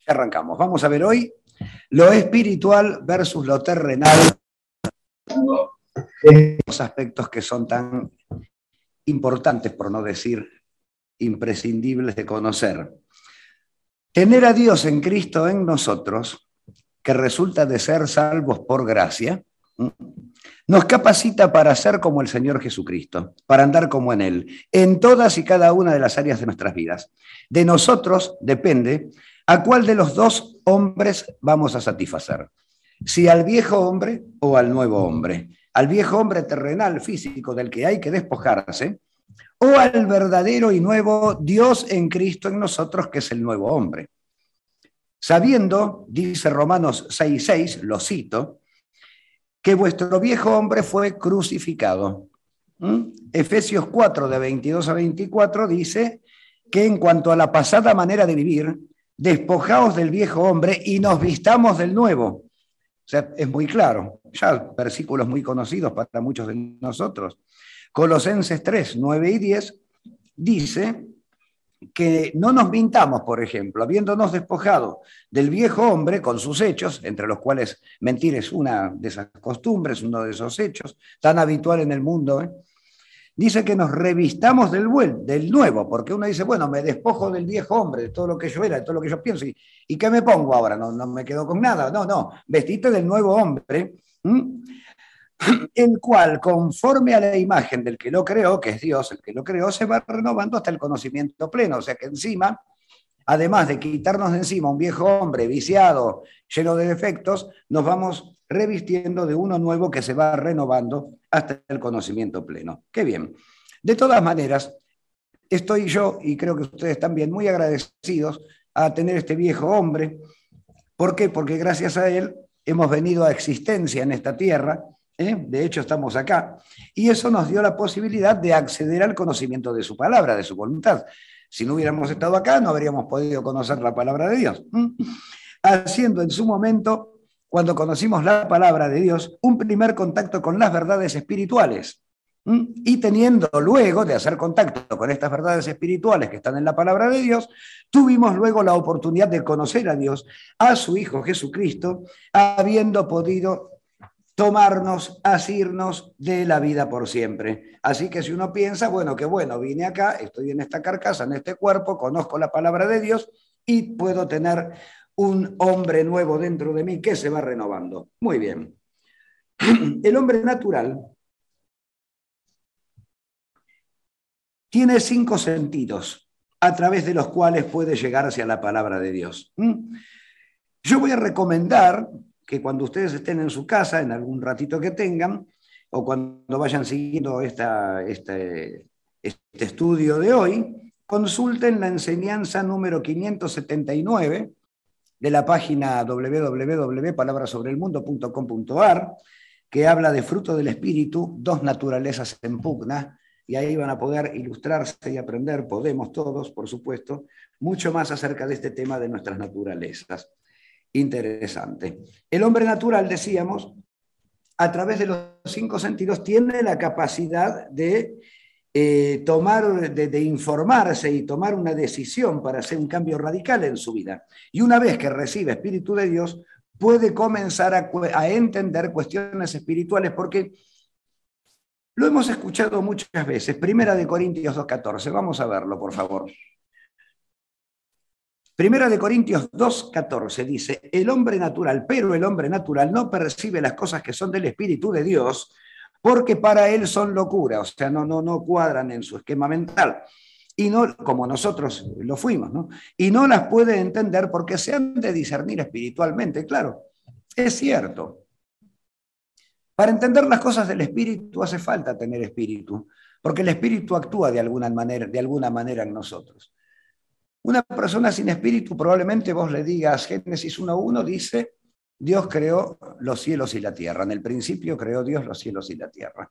Ya arrancamos. Vamos a ver hoy lo espiritual versus lo terrenal, los aspectos que son tan importantes, por no decir imprescindibles de conocer. Tener a Dios en Cristo en nosotros, que resulta de ser salvos por gracia, nos capacita para ser como el Señor Jesucristo, para andar como en Él, en todas y cada una de las áreas de nuestras vidas. De nosotros depende a cuál de los dos hombres vamos a satisfacer. Si al viejo hombre o al nuevo hombre. Al viejo hombre terrenal, físico, del que hay que despojarse, o al verdadero y nuevo Dios en Cristo en nosotros, que es el nuevo hombre. Sabiendo, dice Romanos 6:6, lo cito, que vuestro viejo hombre fue crucificado. Efesios 4, de 22 a 24, dice que en cuanto a la pasada manera de vivir, despojaos del viejo hombre y nos vistamos del nuevo. O sea, es muy claro, ya versículos muy conocidos para muchos de nosotros. Colosenses 3, 9 y 10 dice que no nos mintamos, por ejemplo, habiéndonos despojado del viejo hombre con sus hechos, entre los cuales mentir es una de esas costumbres, uno de esos hechos, tan habitual en el mundo, dice que nos revistamos del nuevo, porque uno dice, bueno, me despojo del viejo hombre, de todo lo que yo era, de todo lo que yo pienso, ¿y qué me pongo ahora? No me quedo con nada, no, vestite del nuevo hombre, el cual, conforme a la imagen del que lo creó, que es Dios el que lo creó, se va renovando hasta el conocimiento pleno. O sea que encima, además de quitarnos de encima un viejo hombre viciado, lleno de defectos, nos vamos revistiendo de uno nuevo que se va renovando hasta el conocimiento pleno. Qué bien. De todas maneras, estoy yo, y creo que ustedes también, muy agradecidos a tener este viejo hombre. ¿Por qué? Porque gracias a él hemos venido a existencia en esta tierra. De hecho, estamos acá. Y eso nos dio la posibilidad de acceder al conocimiento de su palabra, de su voluntad. Si no hubiéramos estado acá, no habríamos podido conocer la palabra de Dios. Haciendo en su momento, cuando conocimos la palabra de Dios, un primer contacto con las verdades espirituales. Y teniendo luego de hacer contacto con estas verdades espirituales que están en la palabra de Dios, tuvimos luego la oportunidad de conocer a Dios, a su Hijo Jesucristo, habiendo podido tomarnos, asirnos de la vida por siempre. Así que si uno piensa, bueno, qué bueno, vine acá, estoy en esta carcasa, en este cuerpo, conozco la palabra de Dios y puedo tener un hombre nuevo dentro de mí que se va renovando. Muy bien. El hombre natural tiene 5 sentidos a través de los cuales puede llegar hacia la palabra de Dios. Yo voy a recomendar que cuando ustedes estén en su casa, en algún ratito que tengan, o cuando vayan siguiendo este estudio de hoy, consulten la enseñanza número 579 de la página www.palabrasobrelmundo.com.ar, que habla de fruto del espíritu, 2 naturalezas en pugna, y ahí van a poder ilustrarse y aprender, podemos todos, por supuesto, mucho más acerca de este tema de nuestras naturalezas. Interesante. El hombre natural, decíamos, a través de los 5 sentidos, tiene la capacidad de de informarse y tomar una decisión para hacer un cambio radical en su vida. Y una vez que recibe Espíritu de Dios, puede comenzar a entender cuestiones espirituales, porque lo hemos escuchado muchas veces. Primera de Corintios 2:14. Vamos a verlo, por favor. Primera de Corintios 2:14 dice, el hombre natural, pero el hombre natural no percibe las cosas que son del Espíritu de Dios, porque para él son locura, o sea, no cuadran en su esquema mental, y no, como nosotros lo fuimos, ¿no? Y no las puede entender porque se han de discernir espiritualmente, claro, es cierto. Para entender las cosas del Espíritu hace falta tener espíritu, porque el Espíritu actúa de alguna manera en nosotros. Una persona sin espíritu, probablemente vos le digas, Génesis 1:1 dice, Dios creó los cielos y la tierra. En el principio creó Dios los cielos y la tierra.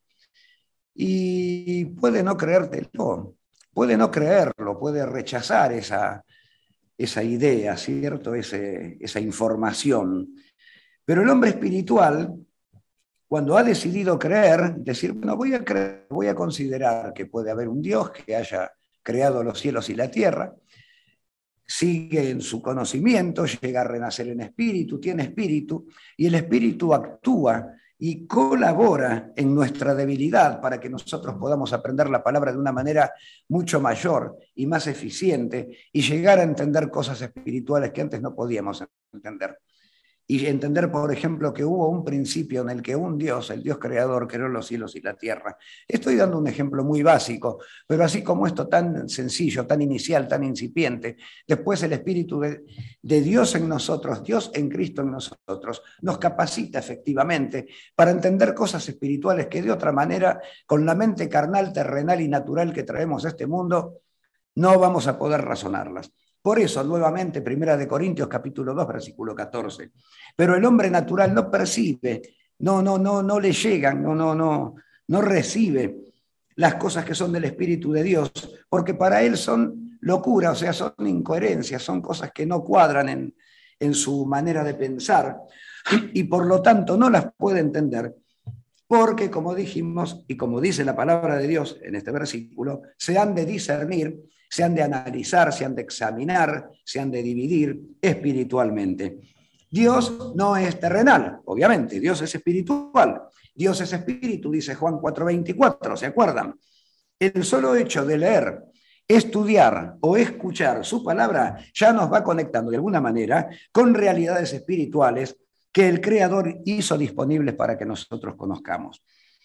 Y puede no creértelo, puede no creerlo, puede rechazar esa idea, ¿cierto? Esa información. Pero el hombre espiritual, cuando ha decidido creer, decir, bueno, voy a considerar que puede haber un Dios que haya creado los cielos y la tierra, sigue en su conocimiento, llega a renacer en espíritu, tiene espíritu, y el espíritu actúa y colabora en nuestra debilidad para que nosotros podamos aprender la palabra de una manera mucho mayor y más eficiente y llegar a entender cosas espirituales que antes no podíamos entender. Y entender, por ejemplo, que hubo un principio en el que un Dios, el Dios creador, creó los cielos y la tierra. Estoy dando un ejemplo muy básico, pero así como esto tan sencillo, tan inicial, tan incipiente, después el Espíritu de Dios en nosotros, Dios en Cristo en nosotros, nos capacita efectivamente para entender cosas espirituales que de otra manera, con la mente carnal, terrenal y natural que traemos a este mundo, no vamos a poder razonarlas. Por eso, nuevamente, 1 Corintios capítulo 2, versículo 14. Pero el hombre natural no percibe, no le llegan, no recibe las cosas que son del Espíritu de Dios, porque para él son locura, o sea, son incoherencias, son cosas que no cuadran en su manera de pensar, y por lo tanto no las puede entender, porque como dijimos, y como dice la palabra de Dios en este versículo, se han de discernir, se han de analizar, se han de examinar, se han de dividir espiritualmente. Dios no es terrenal, obviamente, Dios es espiritual. Dios es espíritu, dice Juan 4:24, ¿se acuerdan? El solo hecho de leer, estudiar o escuchar su palabra ya nos va conectando de alguna manera con realidades espirituales que el Creador hizo disponibles para que nosotros conozcamos.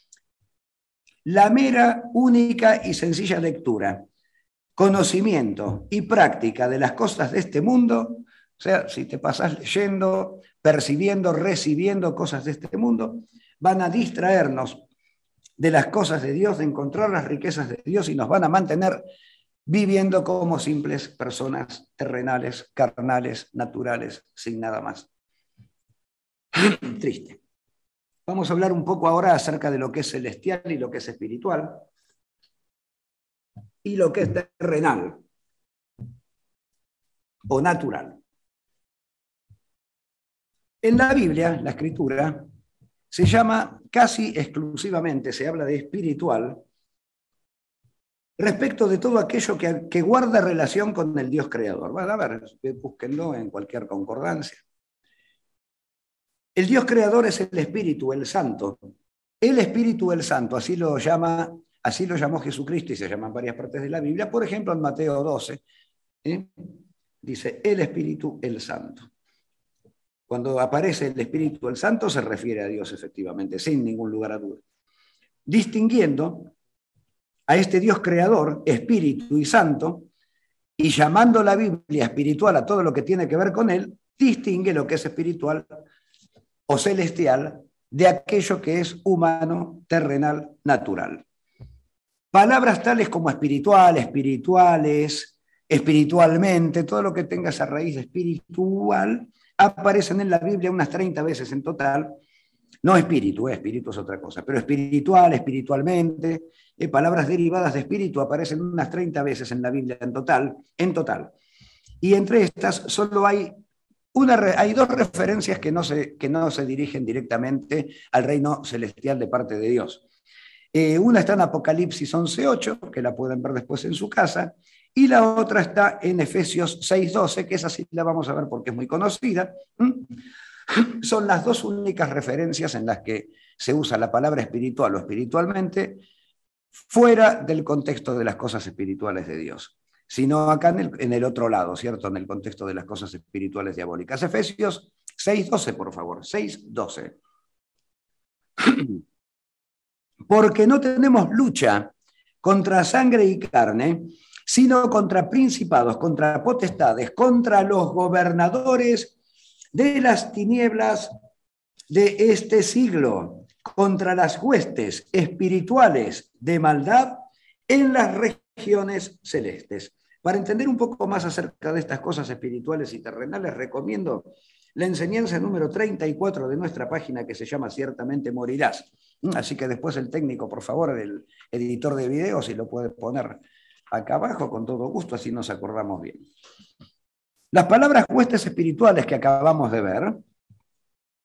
La mera, única y sencilla lectura, conocimiento y práctica de las cosas de este mundo, o sea, si te pasas leyendo, percibiendo, recibiendo cosas de este mundo, van a distraernos de las cosas de Dios, de encontrar las riquezas de Dios y nos van a mantener viviendo como simples personas terrenales, carnales, naturales, sin nada más. Triste. Vamos a hablar un poco ahora acerca de lo que es celestial y lo que es espiritual y lo que es terrenal o natural. En la Biblia, la Escritura, se llama casi exclusivamente, se habla de espiritual, respecto de todo aquello que guarda relación con el Dios creador. Van a ver, búsquenlo en cualquier concordancia. El Dios creador es el Espíritu, el Santo. El Espíritu, el Santo, así lo llamó Jesucristo y se llama en varias partes de la Biblia. Por ejemplo, en Mateo 12, dice el Espíritu, el Santo. Cuando aparece el Espíritu, el Santo, se refiere a Dios efectivamente, sin ningún lugar a duda. Distinguiendo a este Dios creador, Espíritu y Santo, y llamando la Biblia espiritual a todo lo que tiene que ver con él, distingue lo que es espiritual o celestial de aquello que es humano, terrenal, natural. Palabras tales como espiritual, espirituales, espiritualmente, todo lo que tenga esa raíz espiritual, aparecen en la Biblia unas 30 veces en total. No espíritu, espíritu es otra cosa, pero espiritual, espiritualmente, palabras derivadas de espíritu aparecen unas 30 veces en la Biblia en total. Y entre estas solo hay dos referencias que no se dirigen directamente al reino celestial de parte de Dios. Una está en Apocalipsis 11:8, que la pueden ver después en su casa, y la otra está en Efesios 6:12, que esa sí la vamos a ver porque es muy conocida. Son las dos únicas referencias en las que se usa la palabra espiritual o espiritualmente fuera del contexto de las cosas espirituales de Dios, sino acá en el otro lado, ¿cierto? En el contexto de las cosas espirituales diabólicas. Efesios 6:12, por favor, 6:12. Porque no tenemos lucha contra sangre y carne, sino contra principados, contra potestades, contra los gobernadores de las tinieblas de este siglo, contra las huestes espirituales de maldad en las regiones celestes. Para entender un poco más acerca de estas cosas espirituales y terrenales, recomiendo la enseñanza número 34 de nuestra página que se llama Ciertamente Morirás. Así que después el técnico, por favor, el editor de videos, si lo puede poner acá abajo, con todo gusto, así nos acordamos bien. Las palabras huestes espirituales que acabamos de ver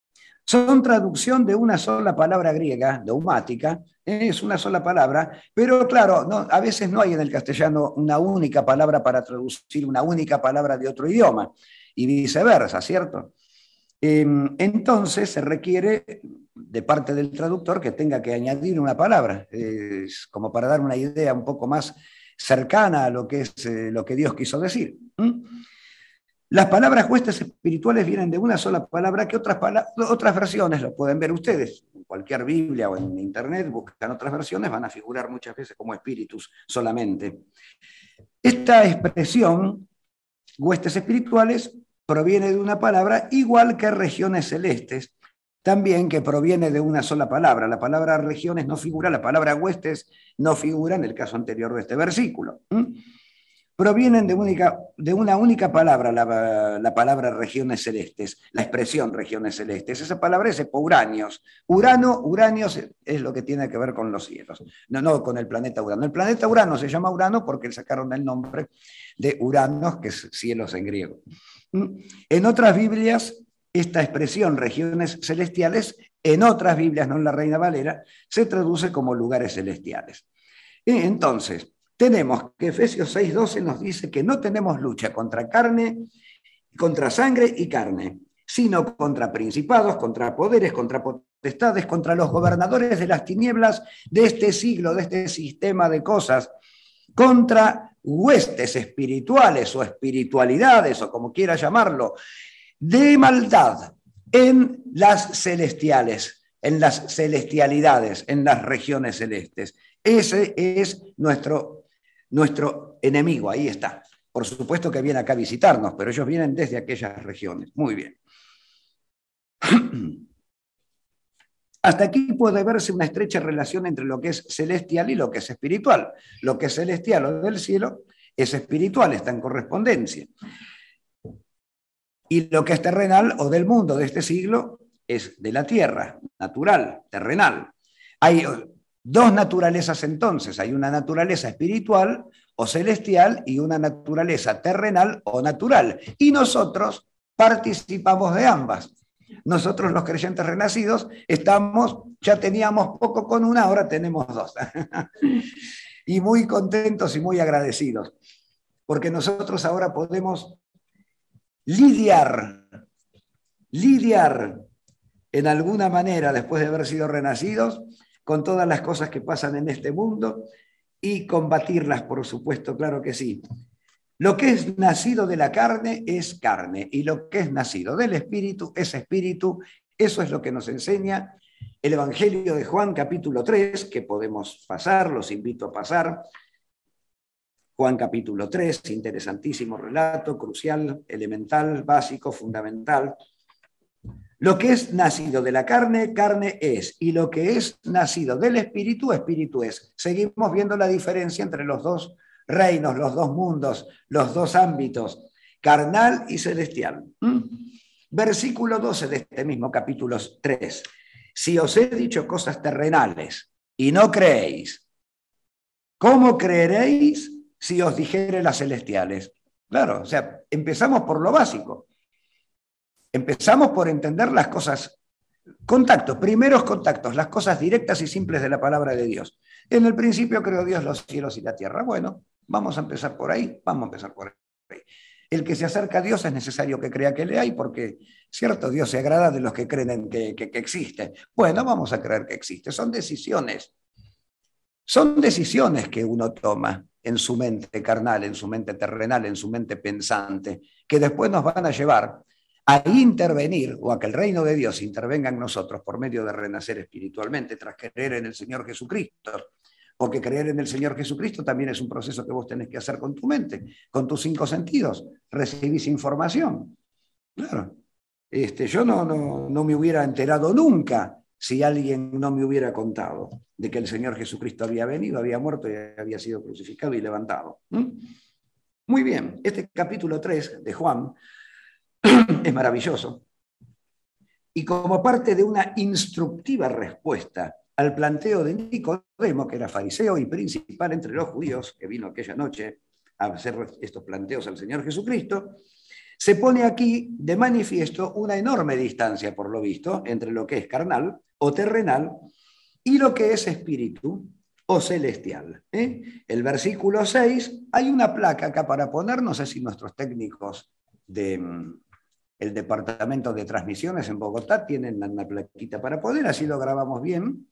Son traducción de una sola palabra griega, dogmática, es una sola palabra, pero claro, no, a veces no hay en el castellano una única palabra para traducir una única palabra de otro idioma, y viceversa, ¿cierto? Entonces se requiere de parte del traductor que tenga que añadir una palabra, como para dar una idea un poco más cercana a lo que es lo que Dios quiso decir. Las palabras huestes espirituales vienen de una sola palabra que otras versiones, lo pueden ver ustedes, en cualquier Biblia o en Internet, buscan otras versiones, van a figurar muchas veces como espíritus solamente. Esta expresión, huestes espirituales, proviene de una palabra igual que regiones celestes, también que proviene de una sola palabra. La palabra regiones no figura, la palabra huestes no figura en el caso anterior de este versículo. Provienen de una única palabra, la palabra regiones celestes, la expresión regiones celestes. Esa palabra es epouranios. Uranios es lo que tiene que ver con los cielos, no con el planeta Urano. El planeta Urano se llama Urano porque sacaron el nombre de Uranos, que es cielos en griego. En otras Biblias, esta expresión regiones celestiales, en otras Biblias, no en la Reina Valera, se traduce como lugares celestiales. Entonces, tenemos que Efesios 6:12 nos dice que no tenemos lucha contra sangre y carne, sino contra principados, contra poderes, contra potestades, contra los gobernadores de las tinieblas de este siglo, de este sistema de cosas, contra huestes espirituales o espiritualidades, o como quiera llamarlo, de maldad en las celestiales, en las celestialidades, en las regiones celestes. Ese es nuestro enemigo, ahí está. Por supuesto que viene acá a visitarnos, pero ellos vienen desde aquellas regiones. Muy bien. Hasta aquí puede verse una estrecha relación entre lo que es celestial y lo que es espiritual. Lo que es celestial o del cielo es espiritual, está en correspondencia. Y lo que es terrenal o del mundo de este siglo es de la tierra, natural, terrenal. Hay dos naturalezas entonces, hay una naturaleza espiritual o celestial y una naturaleza terrenal o natural. Y nosotros participamos de ambas. Nosotros los creyentes renacidos ya teníamos poco con una, ahora tenemos dos. Y muy contentos y muy agradecidos, porque nosotros ahora podemos lidiar en alguna manera, después de haber sido renacidos, con todas las cosas que pasan en este mundo y combatirlas, por supuesto, claro que sí. Lo que es nacido de la carne es carne y lo que es nacido del espíritu es espíritu. Eso es lo que nos enseña el Evangelio de Juan, capítulo 3, que podemos pasar, los invito a pasar. Juan capítulo 3, interesantísimo relato, crucial, elemental, básico, fundamental. Lo que es nacido de la carne, carne es, y lo que es nacido del espíritu, espíritu es. Seguimos viendo la diferencia entre los dos reinos, los dos mundos, los dos ámbitos, carnal y celestial. Versículo 12 de este mismo capítulo 3. Si os he dicho cosas terrenales y no creéis, ¿cómo creeréis si os dijere las celestiales? Claro, o sea, empezamos por lo básico. Empezamos por entender las cosas, primeros contactos, las cosas directas y simples de la palabra de Dios. En el principio creó Dios los cielos y la tierra. Bueno, vamos a empezar por ahí, El que se acerca a Dios es necesario que crea que le hay, porque, cierto, Dios se agrada de los que creen en que existe. Bueno, vamos a creer que existe. Son decisiones que uno toma en su mente carnal, en su mente terrenal, en su mente pensante, que después nos van a llevar a intervenir o a que el reino de Dios intervenga en nosotros por medio de renacer espiritualmente tras creer en el Señor Jesucristo. Porque creer en el Señor Jesucristo también es un proceso que vos tenés que hacer con tu mente, con tus 5 sentidos. Recibís información. Claro. Yo no me hubiera enterado nunca si alguien no me hubiera contado de que el Señor Jesucristo había venido, había muerto y había sido crucificado y levantado. Muy bien, este capítulo 3 de Juan es maravilloso. Y como parte de una instructiva respuesta al planteo de Nicodemo, que era fariseo y principal entre los judíos, que vino aquella noche a hacer estos planteos al Señor Jesucristo, se pone aquí de manifiesto una enorme distancia, por lo visto, entre lo que es carnal o terrenal y lo que es espíritu o celestial. El versículo 6, hay una placa acá para poner, no sé si nuestros técnicos del departamento de transmisiones en Bogotá tienen una plaquita para poner, así lo grabamos bien.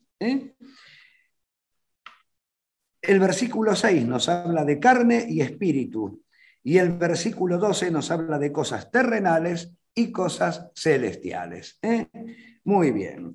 El versículo 6 nos habla de carne y espíritu, y el versículo 12 nos habla de cosas terrenales y cosas celestiales. Muy bien.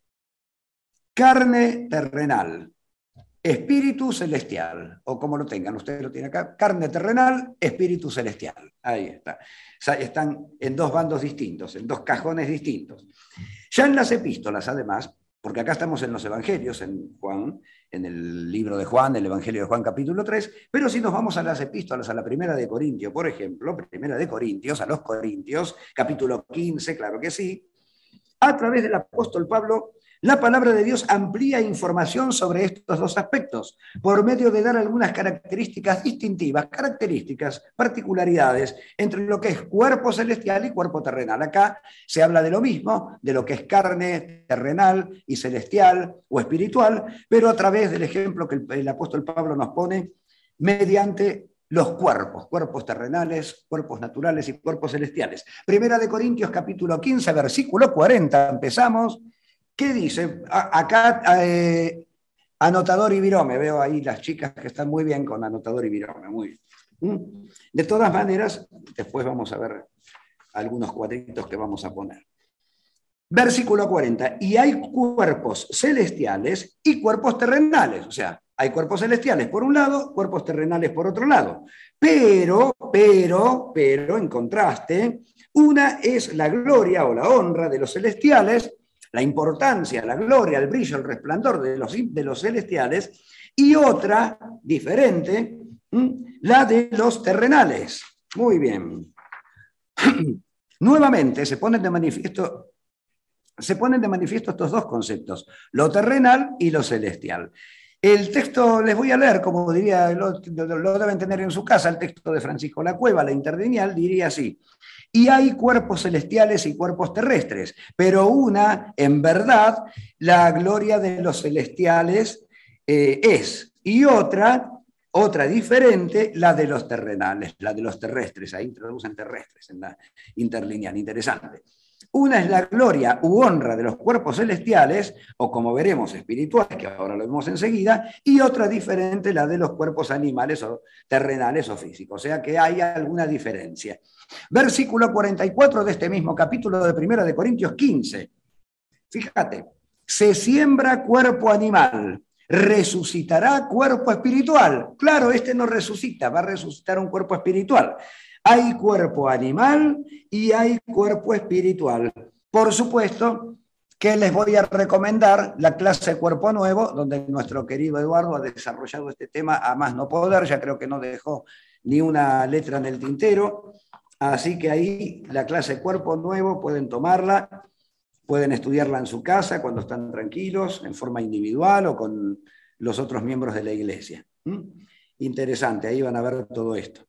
Carne terrenal, espíritu celestial, o como lo tengan, ustedes lo tienen acá, carne terrenal, espíritu celestial. Ahí está. Están en dos bandos distintos, en dos cajones distintos. Ya en las epístolas, además, porque acá estamos en los evangelios, en Juan, en el libro de Juan, el Evangelio de Juan capítulo 3, pero si nos vamos a las epístolas, a la primera de Corintios, por ejemplo, primera de Corintios, a los Corintios, capítulo 15, claro que sí, a través del apóstol Pablo, la palabra de Dios amplía información sobre estos dos aspectos, por medio de dar algunas características distintivas, características, particularidades entre lo que es cuerpo celestial y cuerpo terrenal. Acá se habla de lo mismo, de lo que es carne terrenal y celestial o espiritual, pero a través del ejemplo que el apóstol Pablo nos pone mediante los cuerpos terrenales, cuerpos naturales y cuerpos celestiales. Primera de Corintios capítulo 15, versículo 40, empezamos. ¿Qué dice? Acá, anotador y virome, veo ahí las chicas que están muy bien con anotador y virome, muy bien. De todas maneras, después vamos a ver algunos cuadritos que vamos a poner. Versículo 40, y hay cuerpos celestiales y cuerpos terrenales, o sea, hay cuerpos celestiales por un lado, cuerpos terrenales por otro lado. Pero, en contraste, una es la gloria o la honra de los celestiales, la importancia, la gloria, el brillo, el resplandor de los celestiales, y otra, diferente, la de los terrenales. Muy bien. Nuevamente se ponen de manifiesto estos dos conceptos, lo terrenal y lo celestial. El texto, les voy a leer, como diría, lo deben tener en su casa, el texto de Francisco Lacueva, la interlineal, diría así: y hay cuerpos celestiales y cuerpos terrestres, pero una, en verdad, la gloria de los celestiales es, y otra diferente, la de los terrenales, la de los terrestres, ahí introducen terrestres en la interlineal, interesante. Una es la gloria u honra de los cuerpos celestiales, o como veremos, espirituales, que ahora lo vemos enseguida, y otra diferente, la de los cuerpos animales o terrenales o físicos. O sea que hay alguna diferencia. Versículo 44 de este mismo capítulo de 1 de Corintios 15. Fíjate, se siembra cuerpo animal, resucitará cuerpo espiritual. Claro, este no resucita, va a resucitar un cuerpo espiritual. Hay cuerpo animal y hay cuerpo espiritual. Por supuesto que les voy a recomendar la clase Cuerpo Nuevo, donde nuestro querido Eduardo ha desarrollado este tema a más no poder, ya creo que no dejó ni una letra en el tintero, así que ahí la clase Cuerpo Nuevo pueden tomarla, pueden estudiarla en su casa cuando están tranquilos, en forma individual o con los otros miembros de la iglesia. Interesante, ahí van a ver todo esto.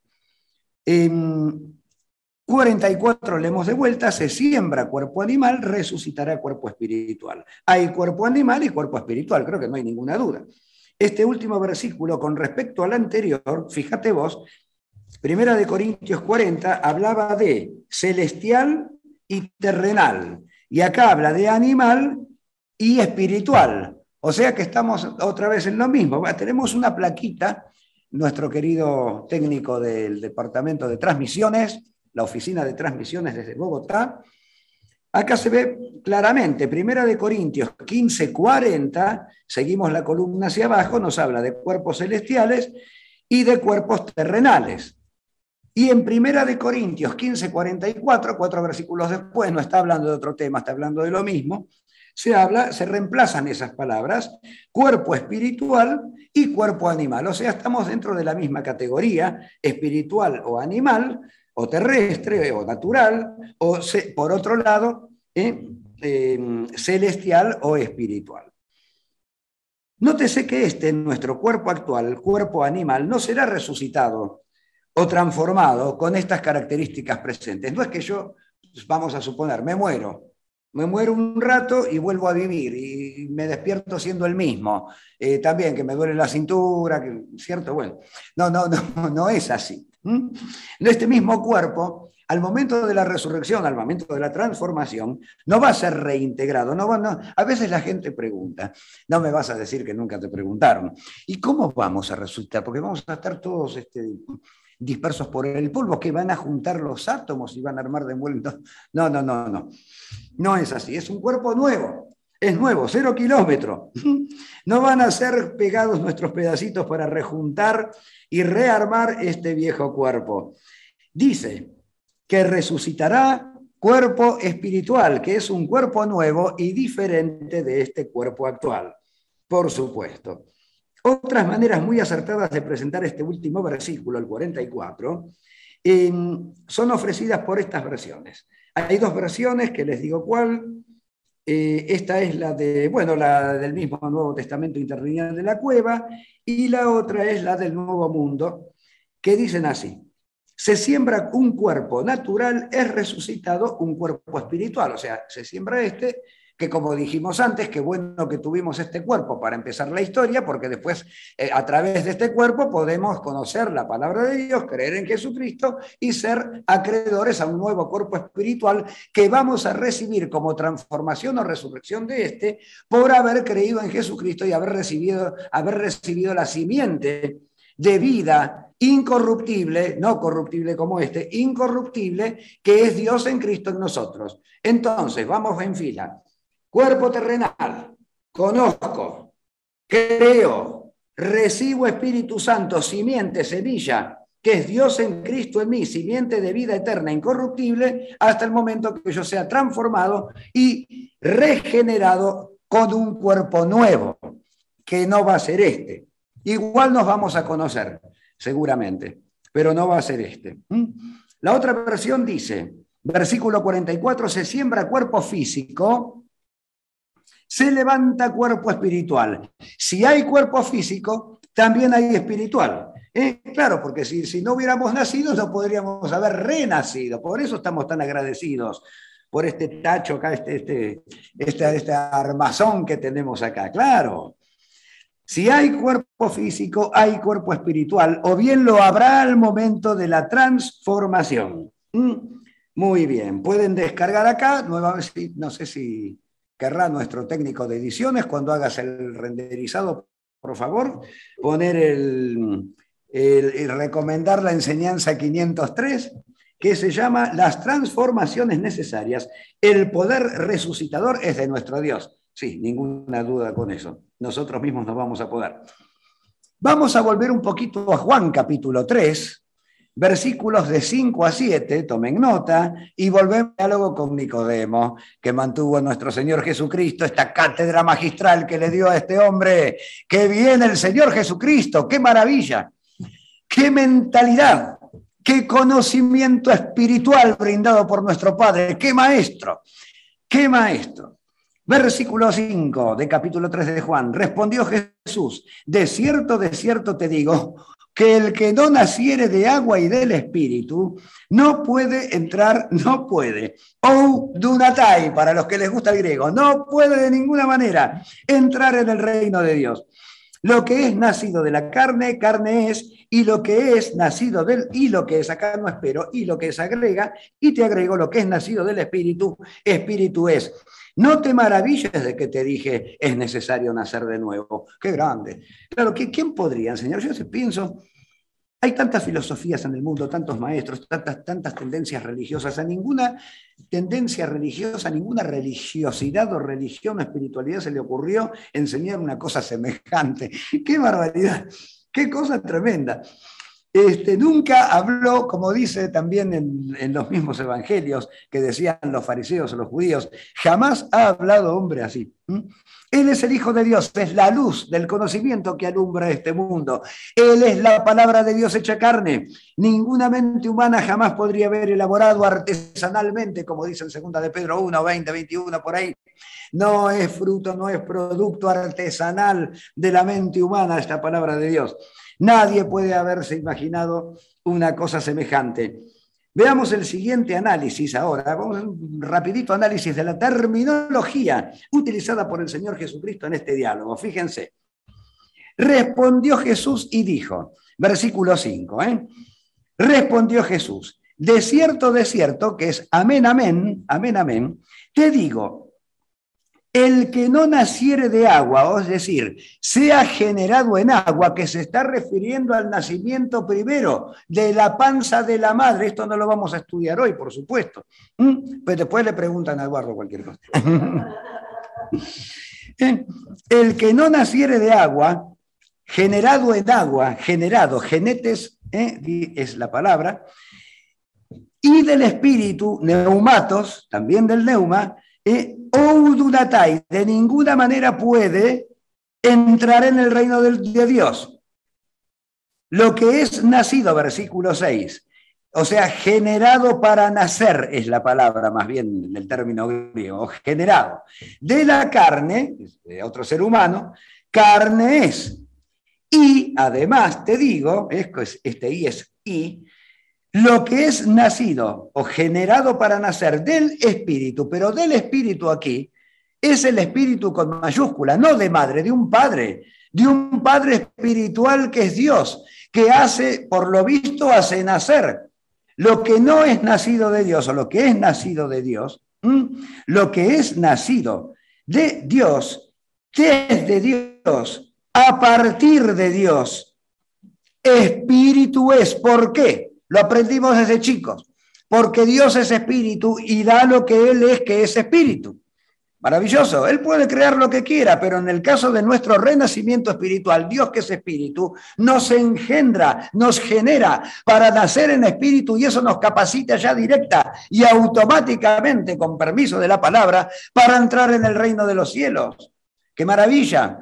44 leemos de vuelta, se siembra cuerpo animal, resucitará cuerpo espiritual. Hay cuerpo animal y cuerpo espiritual, creo que no hay ninguna duda. Este último versículo con respecto al anterior, fíjate vos, 1 de Corintios 40 hablaba de celestial y terrenal, y acá habla de animal y espiritual. O sea que estamos otra vez en lo mismo. Tenemos una plaquita, nuestro querido técnico del departamento de transmisiones, la oficina de transmisiones desde Bogotá. Acá se ve claramente, 1 de Corintios 15:40, seguimos la columna hacia abajo, nos habla de cuerpos celestiales y de cuerpos terrenales. Y en 1 de Corintios 15:44, 4 versículos después, no está hablando de otro tema, está hablando de lo mismo, se reemplazan esas palabras, cuerpo espiritual y cuerpo animal. O sea, estamos dentro de la misma categoría, espiritual o animal, o terrestre o natural, o por otro lado, celestial o espiritual. Nótese que nuestro cuerpo actual, el cuerpo animal, no será resucitado o transformado con estas características presentes. No es que yo, vamos a suponer, me muero un rato y vuelvo a vivir y me despierto siendo el mismo. También que me duele la cintura, ¿cierto? Bueno, no es así. Este mismo cuerpo, al momento de la resurrección, al momento de la transformación, no va a ser reintegrado. A veces la gente pregunta, no me vas a decir que nunca te preguntaron, ¿y cómo vamos a resucitar? Porque vamos a estar todos dispersos por el polvo, que van a juntar los átomos y van a armar de vuelta. No. No es así, es un cuerpo nuevo. Es nuevo, 0 kilómetros. No van a ser pegados nuestros pedacitos para rejuntar y rearmar este viejo cuerpo. Dice que resucitará cuerpo espiritual, que es un cuerpo nuevo y diferente de este cuerpo actual, por supuesto. Otras maneras muy acertadas de presentar este último versículo, el 44, son ofrecidas por estas versiones. Hay dos versiones que les digo cuál. Esta es la del mismo Nuevo Testamento interlineal de la Cueva, y la otra es la del Nuevo Mundo, que dicen así: se siembra un cuerpo natural, es resucitado un cuerpo espiritual. O sea, se siembra que como dijimos antes, qué bueno que tuvimos este cuerpo para empezar la historia, porque después a través de este cuerpo podemos conocer la palabra de Dios, creer en Jesucristo y ser acreedores a un nuevo cuerpo espiritual que vamos a recibir como transformación o resurrección de por haber creído en Jesucristo y haber recibido la simiente de vida incorruptible, no corruptible como incorruptible, que es Dios en Cristo en nosotros. Entonces, vamos en fila. Cuerpo terrenal, conozco, creo, recibo Espíritu Santo, simiente, semilla, que es Dios en Cristo en mí, simiente de vida eterna, incorruptible, hasta el momento que yo sea transformado y regenerado con un cuerpo nuevo, que no va a ser Igual nos vamos a conocer, seguramente, pero no va a ser La otra versión dice, versículo 44, se siembra cuerpo físico, se levanta cuerpo espiritual. Si hay cuerpo físico, también hay espiritual. Claro, porque si no hubiéramos nacido, no podríamos haber renacido. Por eso estamos tan agradecidos por este tacho acá, este armazón que tenemos acá. Claro. Si hay cuerpo físico, hay cuerpo espiritual, o bien lo habrá al momento de la transformación. Muy bien, pueden descargar acá, nuevamente, no sé si querrá nuestro técnico de ediciones, cuando hagas el renderizado, por favor, poner recomendar la enseñanza 503, que se llama Las transformaciones necesarias. El poder resucitador es de nuestro Dios. Sí, ninguna duda con eso. Nosotros mismos no vamos a poder. Vamos a volver un poquito a Juan capítulo 3, versículos de 5 a 7, tomen nota, y volvemos al diálogo con Nicodemo, que mantuvo nuestro Señor Jesucristo, esta cátedra magistral que le dio a este hombre. ¡Qué bien el Señor Jesucristo! ¡Qué maravilla! ¡Qué mentalidad! ¡Qué conocimiento espiritual brindado por nuestro Padre! ¡Qué maestro! ¡Qué maestro! Versículo 5 de capítulo 3 de Juan. Respondió Jesús: de cierto te digo, que el que no naciere de agua y del Espíritu no puede entrar, ou dunatai, para los que les gusta el griego, no puede de ninguna manera entrar en el reino de Dios. Lo que es nacido de la carne, carne es, y lo que es nacido y lo que es, acá no espero, y lo que es agrega, y te agrego lo que es nacido del Espíritu, Espíritu es. No te maravilles de que te dije, es necesario nacer de nuevo. ¡Qué grande! Claro, ¿quién podría enseñar? Yo pienso, hay tantas filosofías en el mundo, tantos maestros, tantas tendencias religiosas. A ninguna tendencia religiosa, ninguna religiosidad o religión o espiritualidad se le ocurrió enseñar una cosa semejante. ¡Qué barbaridad! ¡Qué cosa tremenda! Nunca habló, como dice también en los mismos evangelios que decían los fariseos o los judíos, jamás ha hablado hombre así. Él es el Hijo de Dios, es la luz del conocimiento que alumbra este mundo. Él es la palabra de Dios hecha carne. Ninguna mente humana jamás podría haber elaborado artesanalmente, como dice en 2 de Pedro 1, 20, 21, por ahí. No es fruto, no es producto artesanal de la mente humana esta palabra de Dios. Nadie puede haberse imaginado una cosa semejante. Veamos el siguiente análisis ahora. Vamos a un rapidito análisis de la terminología utilizada por el Señor Jesucristo en este diálogo. Fíjense. Respondió Jesús y dijo, versículo 5, respondió Jesús, de cierto, que es amén, amén, amén, amén, te digo, el que no naciere de agua, es decir, sea generado en agua, que se está refiriendo al nacimiento primero de la panza de la madre, esto no lo vamos a estudiar hoy, por supuesto, pero después le preguntan a Eduardo cualquier cosa. El que no naciere de agua, generado en agua, generado, genetes es la palabra, y del espíritu, neumatos, también del neuma, oudunatai, de ninguna manera puede entrar en el reino de Dios. Lo que es nacido, versículo 6, o sea, generado para nacer es la palabra, más bien el término griego, generado de la carne, de otro ser humano, carne es. Y además te digo, este I es I, lo que es nacido o generado para nacer del espíritu, pero del espíritu aquí es el espíritu con mayúscula, no de madre, de un padre espiritual que es Dios, que hace, por lo visto, hace nacer. Lo que no es nacido de Dios o lo que es nacido de Dios, lo que es nacido de Dios, desde Dios, a partir de Dios, espíritu es. ¿Por qué? Lo aprendimos desde chicos. Porque Dios es espíritu y da lo que Él es, que es espíritu. Maravilloso. Él puede crear lo que quiera, pero en el caso de nuestro renacimiento espiritual, Dios que es espíritu, nos engendra, nos genera para nacer en espíritu y eso nos capacita ya directa y automáticamente, con permiso de la palabra, para entrar en el reino de los cielos. ¡Qué maravilla!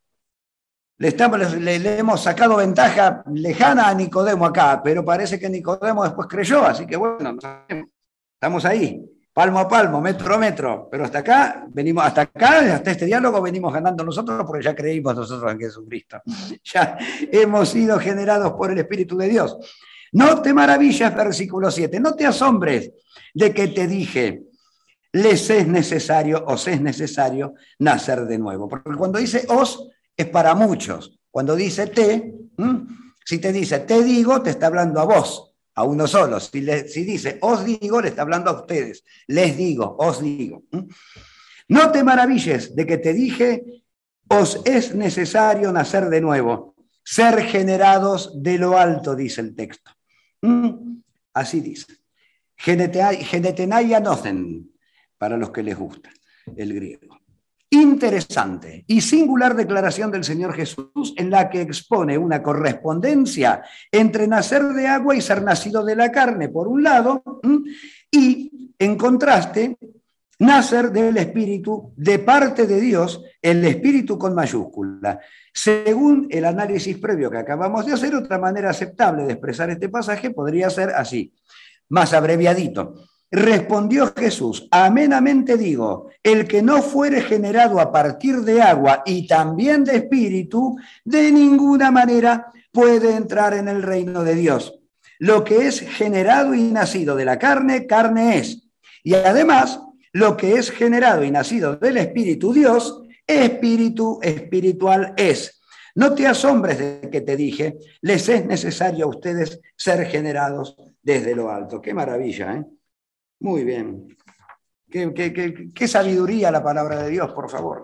Le hemos sacado ventaja lejana a Nicodemo acá, pero parece que Nicodemo después creyó, así que bueno, estamos ahí, palmo a palmo, metro a metro, pero hasta este diálogo venimos ganando nosotros porque ya creímos nosotros en Jesucristo. Ya hemos sido generados por el Espíritu de Dios. No te maravillas, versículo 7, no te asombres de que te dije, os es necesario nacer de nuevo. Porque cuando dice os, es para muchos. Cuando dice si te dice te digo, te está hablando a vos, a uno solo. Si dice os digo, le está hablando a ustedes. Les digo, os digo. No te maravilles de que te dije, os es necesario nacer de nuevo, ser generados de lo alto, dice el texto. Así dice. Genetenai anocen, para los que les gusta el griego. Interesante y singular declaración del Señor Jesús en la que expone una correspondencia entre nacer de agua y ser nacido de la carne, por un lado, y en contraste, nacer del Espíritu de parte de Dios, el Espíritu con mayúscula. Según el análisis previo que acabamos de hacer, otra manera aceptable de expresar este pasaje podría ser así, más abreviadito. Respondió Jesús, amén, amén te digo, el que no fuere generado a partir de agua y también de espíritu, de ninguna manera puede entrar en el reino de Dios. Lo que es generado y nacido de la carne, carne es. Y además, lo que es generado y nacido del espíritu Dios, espíritu espiritual es. No te asombres de que te dije, les es necesario a ustedes ser generados desde lo alto. Qué maravilla, ¿eh? Muy bien. Qué sabiduría la palabra de Dios, por favor.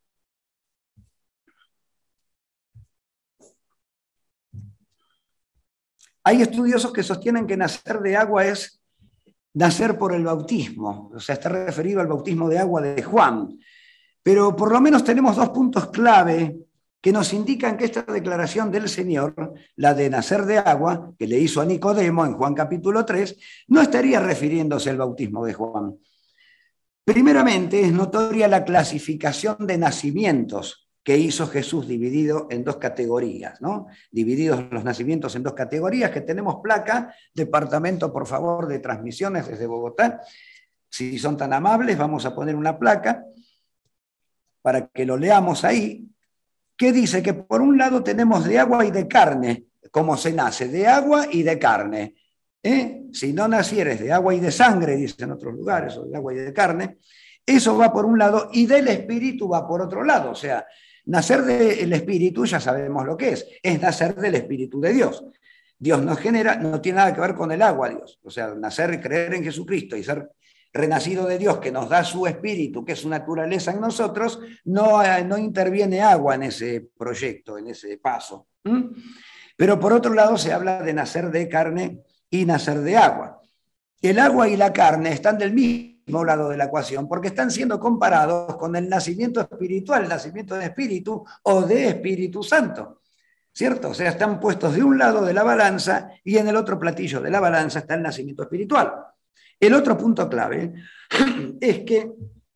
Hay estudiosos que sostienen que nacer de agua es nacer por el bautismo, o sea, está referido al bautismo de agua de Juan. Pero por lo menos tenemos dos puntos clave que nos indican que esta declaración del Señor, la de nacer de agua, que le hizo a Nicodemo en Juan capítulo 3, no estaría refiriéndose al bautismo de Juan. Primeramente, es notoria la clasificación de nacimientos que hizo Jesús dividido en dos categorías, ¿no? Divididos los nacimientos en dos categorías, que tenemos placa, departamento, por favor, de transmisiones desde Bogotá. Si son tan amables, vamos a poner una placa para que lo leamos ahí, que dice que por un lado tenemos de agua y de carne, como se nace, de agua y de carne. Si no nacieres de agua y de sangre, dicen en otros lugares, o de agua y de carne, eso va por un lado y del espíritu va por otro lado. O sea, nacer del espíritu ya sabemos lo que es nacer del espíritu de Dios. Dios nos genera, no tiene nada que ver con el agua, Dios. O sea, nacer y creer en Jesucristo y ser renacido de Dios, que nos da su espíritu, que es su naturaleza en nosotros, no interviene agua en ese proyecto, en ese paso. Pero por otro lado se habla de nacer de carne y nacer de agua. El agua y la carne están del mismo lado de la ecuación porque están siendo comparados con el nacimiento espiritual, el nacimiento de espíritu o de Espíritu Santo, ¿cierto? O sea, están puestos de un lado de la balanza y en el otro platillo de la balanza está el nacimiento espiritual. El otro punto clave es que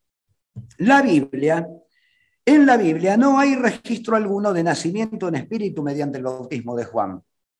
en la Biblia no hay registro alguno de nacimiento en espíritu mediante el bautismo de Juan.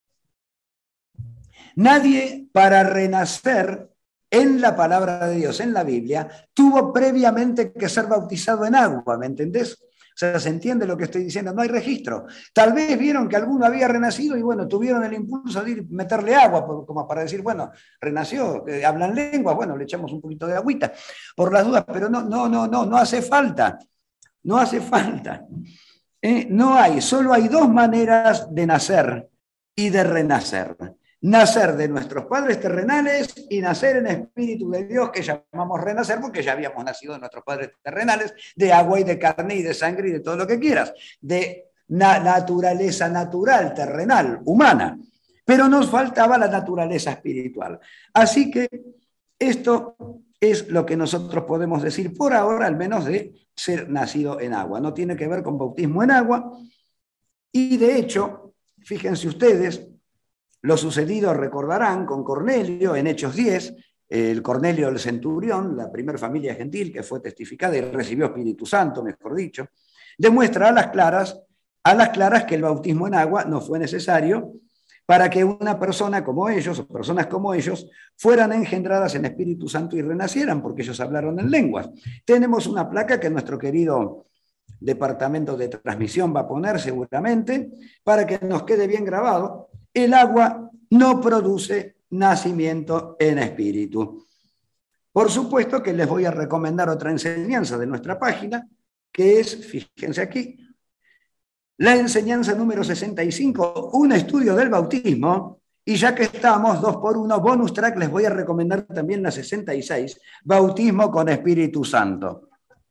Nadie para renacer en la palabra de Dios, en la Biblia, tuvo previamente que ser bautizado en agua, ¿me entendés? O sea, ¿se entiende lo que estoy diciendo? No hay registro. Tal vez vieron que alguno había renacido y bueno, tuvieron el impulso de ir meterle agua, como para decir, bueno, renació, hablan lenguas, bueno, le echamos un poquito de agüita, por las dudas, pero no hace falta. No hace falta. No hay, solo hay dos maneras de nacer y de renacer. Nacer de nuestros padres terrenales y nacer en espíritu de Dios, que llamamos renacer porque ya habíamos nacido de nuestros padres terrenales, de agua y de carne y de sangre y de todo lo que quieras, de naturaleza natural, terrenal, humana. Pero nos faltaba la naturaleza espiritual. Así que esto es lo que nosotros podemos decir por ahora, al menos de ser nacido en agua. No tiene que ver con bautismo en agua. Y de hecho, fíjense ustedes, lo sucedido recordarán con Cornelio en Hechos 10, el Cornelio el centurión, la primera familia gentil que fue testificada y recibió Espíritu Santo, mejor dicho, demuestra a las claras que el bautismo en agua no fue necesario para que una persona como ellos, o personas como ellos, fueran engendradas en Espíritu Santo y renacieran, porque ellos hablaron en lenguas. Tenemos una placa que nuestro querido departamento de transmisión va a poner seguramente, para que nos quede bien grabado: el agua no produce nacimiento en espíritu. Por supuesto que les voy a recomendar otra enseñanza de nuestra página, que es, fíjense aquí, la enseñanza número 65, un estudio del bautismo. Y ya que estamos 2x1, bonus track, les voy a recomendar también la 66, bautismo con Espíritu Santo.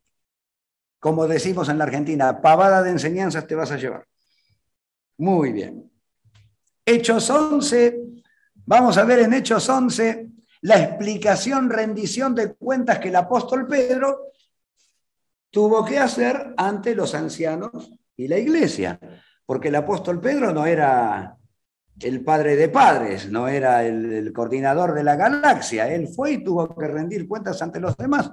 Como decimos en la Argentina, pavada de enseñanzas te vas a llevar. Muy bien. Hechos 11, vamos a ver en Hechos 11 la explicación, rendición de cuentas que el apóstol Pedro tuvo que hacer ante los ancianos y la iglesia, porque el apóstol Pedro no era el padre de padres, no era el coordinador de la galaxia, él fue y tuvo que rendir cuentas ante los demás.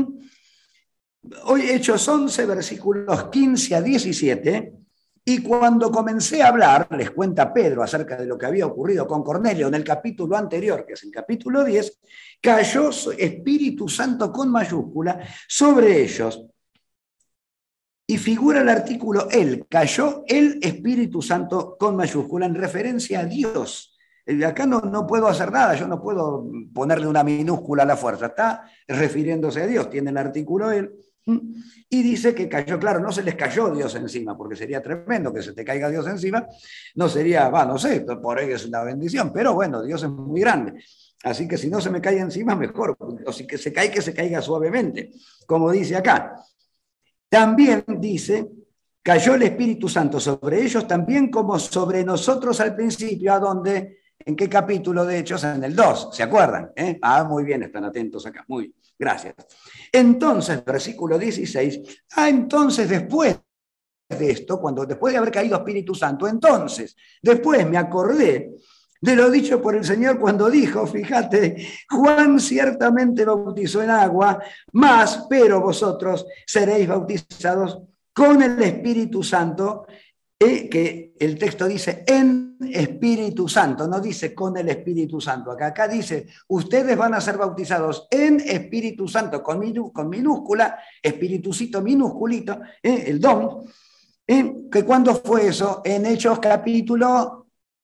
Hoy Hechos 11, versículos 15 a 17, y cuando comencé a hablar, les cuenta Pedro acerca de lo que había ocurrido con Cornelio en el capítulo anterior, que es el capítulo 10, cayó Espíritu Santo con mayúscula sobre ellos. Y figura el artículo él, cayó el Espíritu Santo con mayúscula en referencia a Dios. Acá no puedo hacer nada, yo no puedo ponerle una minúscula a la fuerza, está refiriéndose a Dios, tiene el artículo él. Y dice que cayó, claro, no se les cayó Dios encima, porque sería tremendo que se te caiga Dios encima, no sería, no sé, por ahí es una bendición, pero bueno, Dios es muy grande, así que si no se me cae encima, mejor, o si que se caiga suavemente, como dice acá. También dice, cayó el Espíritu Santo sobre ellos también como sobre nosotros al principio, ¿a dónde? ¿En qué capítulo de Hechos? En el 2, ¿se acuerdan? Muy bien, están atentos acá, muy bien, gracias. Entonces, versículo 16, entonces después de esto, después de haber caído Espíritu Santo, entonces, después me acordé de lo dicho por el Señor cuando dijo, fíjate, Juan ciertamente bautizó en agua, pero vosotros seréis bautizados con el Espíritu Santo, que el texto dice en Espíritu Santo, no dice con el Espíritu Santo. Acá dice, ustedes van a ser bautizados en Espíritu Santo, con minúscula, espiritucito minusculito, el don, ¿Que cuándo fue eso? En Hechos capítulo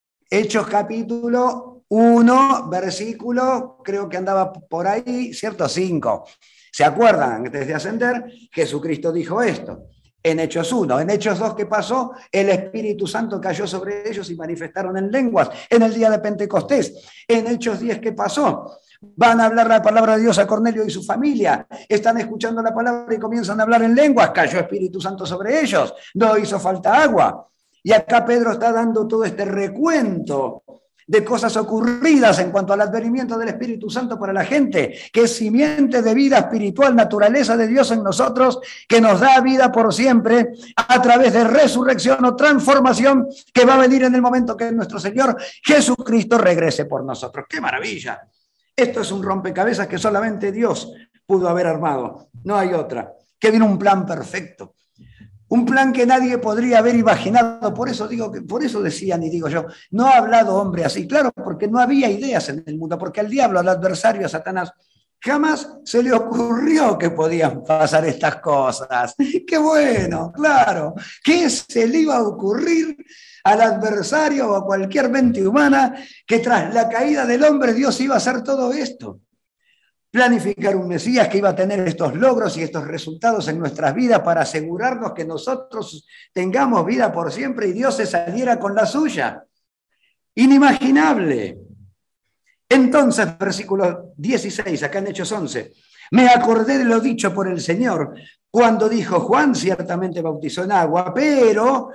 1, versículo, creo que andaba por ahí, ¿cierto? 5. ¿Se acuerdan? Antes de ascender, Jesucristo dijo esto. En Hechos 1. En Hechos 2, ¿qué pasó? El Espíritu Santo cayó sobre ellos y manifestaron en lenguas en el día de Pentecostés. En Hechos 10, ¿qué pasó? Van a hablar la palabra de Dios a Cornelio y su familia. Están escuchando la palabra y comienzan a hablar en lenguas. Cayó Espíritu Santo sobre ellos. No hizo falta agua. Y acá Pedro está dando todo este recuento de cosas ocurridas en cuanto al advenimiento del Espíritu Santo para la gente, que es simiente de vida espiritual, naturaleza de Dios en nosotros, que nos da vida por siempre a través de resurrección o transformación que va a venir en el momento que nuestro Señor Jesucristo regrese por nosotros. ¡Qué maravilla! Esto es un rompecabezas que solamente Dios pudo haber armado, no hay otra, que viene un plan perfecto. Un plan que nadie podría haber imaginado. Por eso decían y digo yo, no ha hablado hombre así. Claro, porque no había ideas en el mundo, porque al diablo, al adversario, a Satanás, jamás se le ocurrió que podían pasar estas cosas. ¡Qué bueno! Claro. ¿Qué se le iba a ocurrir al adversario o a cualquier mente humana que tras la caída del hombre Dios iba a hacer todo esto? Planificar un Mesías que iba a tener estos logros y estos resultados en nuestras vidas para asegurarnos que nosotros tengamos vida por siempre y Dios se saliera con la suya. Inimaginable. Entonces, versículo 16, acá en Hechos 11, me acordé de lo dicho por el Señor cuando dijo, Juan ciertamente bautizó en agua, pero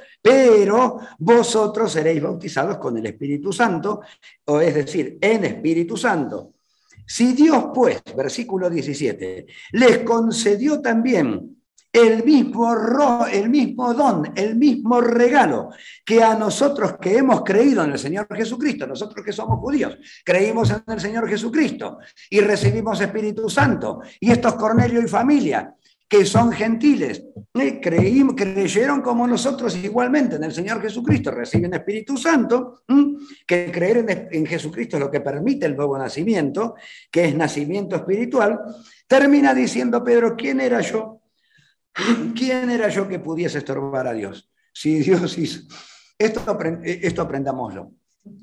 vosotros seréis bautizados con el Espíritu Santo, o es decir, en Espíritu Santo. Si Dios, pues, versículo 17, les concedió también el mismo don, el mismo regalo que a nosotros que hemos creído en el Señor Jesucristo, nosotros que somos judíos, creímos en el Señor Jesucristo y recibimos Espíritu Santo, y estos Cornelio y familia, que son gentiles, creyeron como nosotros igualmente en el Señor Jesucristo, reciben Espíritu Santo, que creer en Jesucristo es lo que permite el nuevo nacimiento, que es nacimiento espiritual. Termina diciendo Pedro, ¿quién era yo? ¿Quién era yo que pudiese estorbar a Dios? Si Dios hizo. Esto aprendámoslo.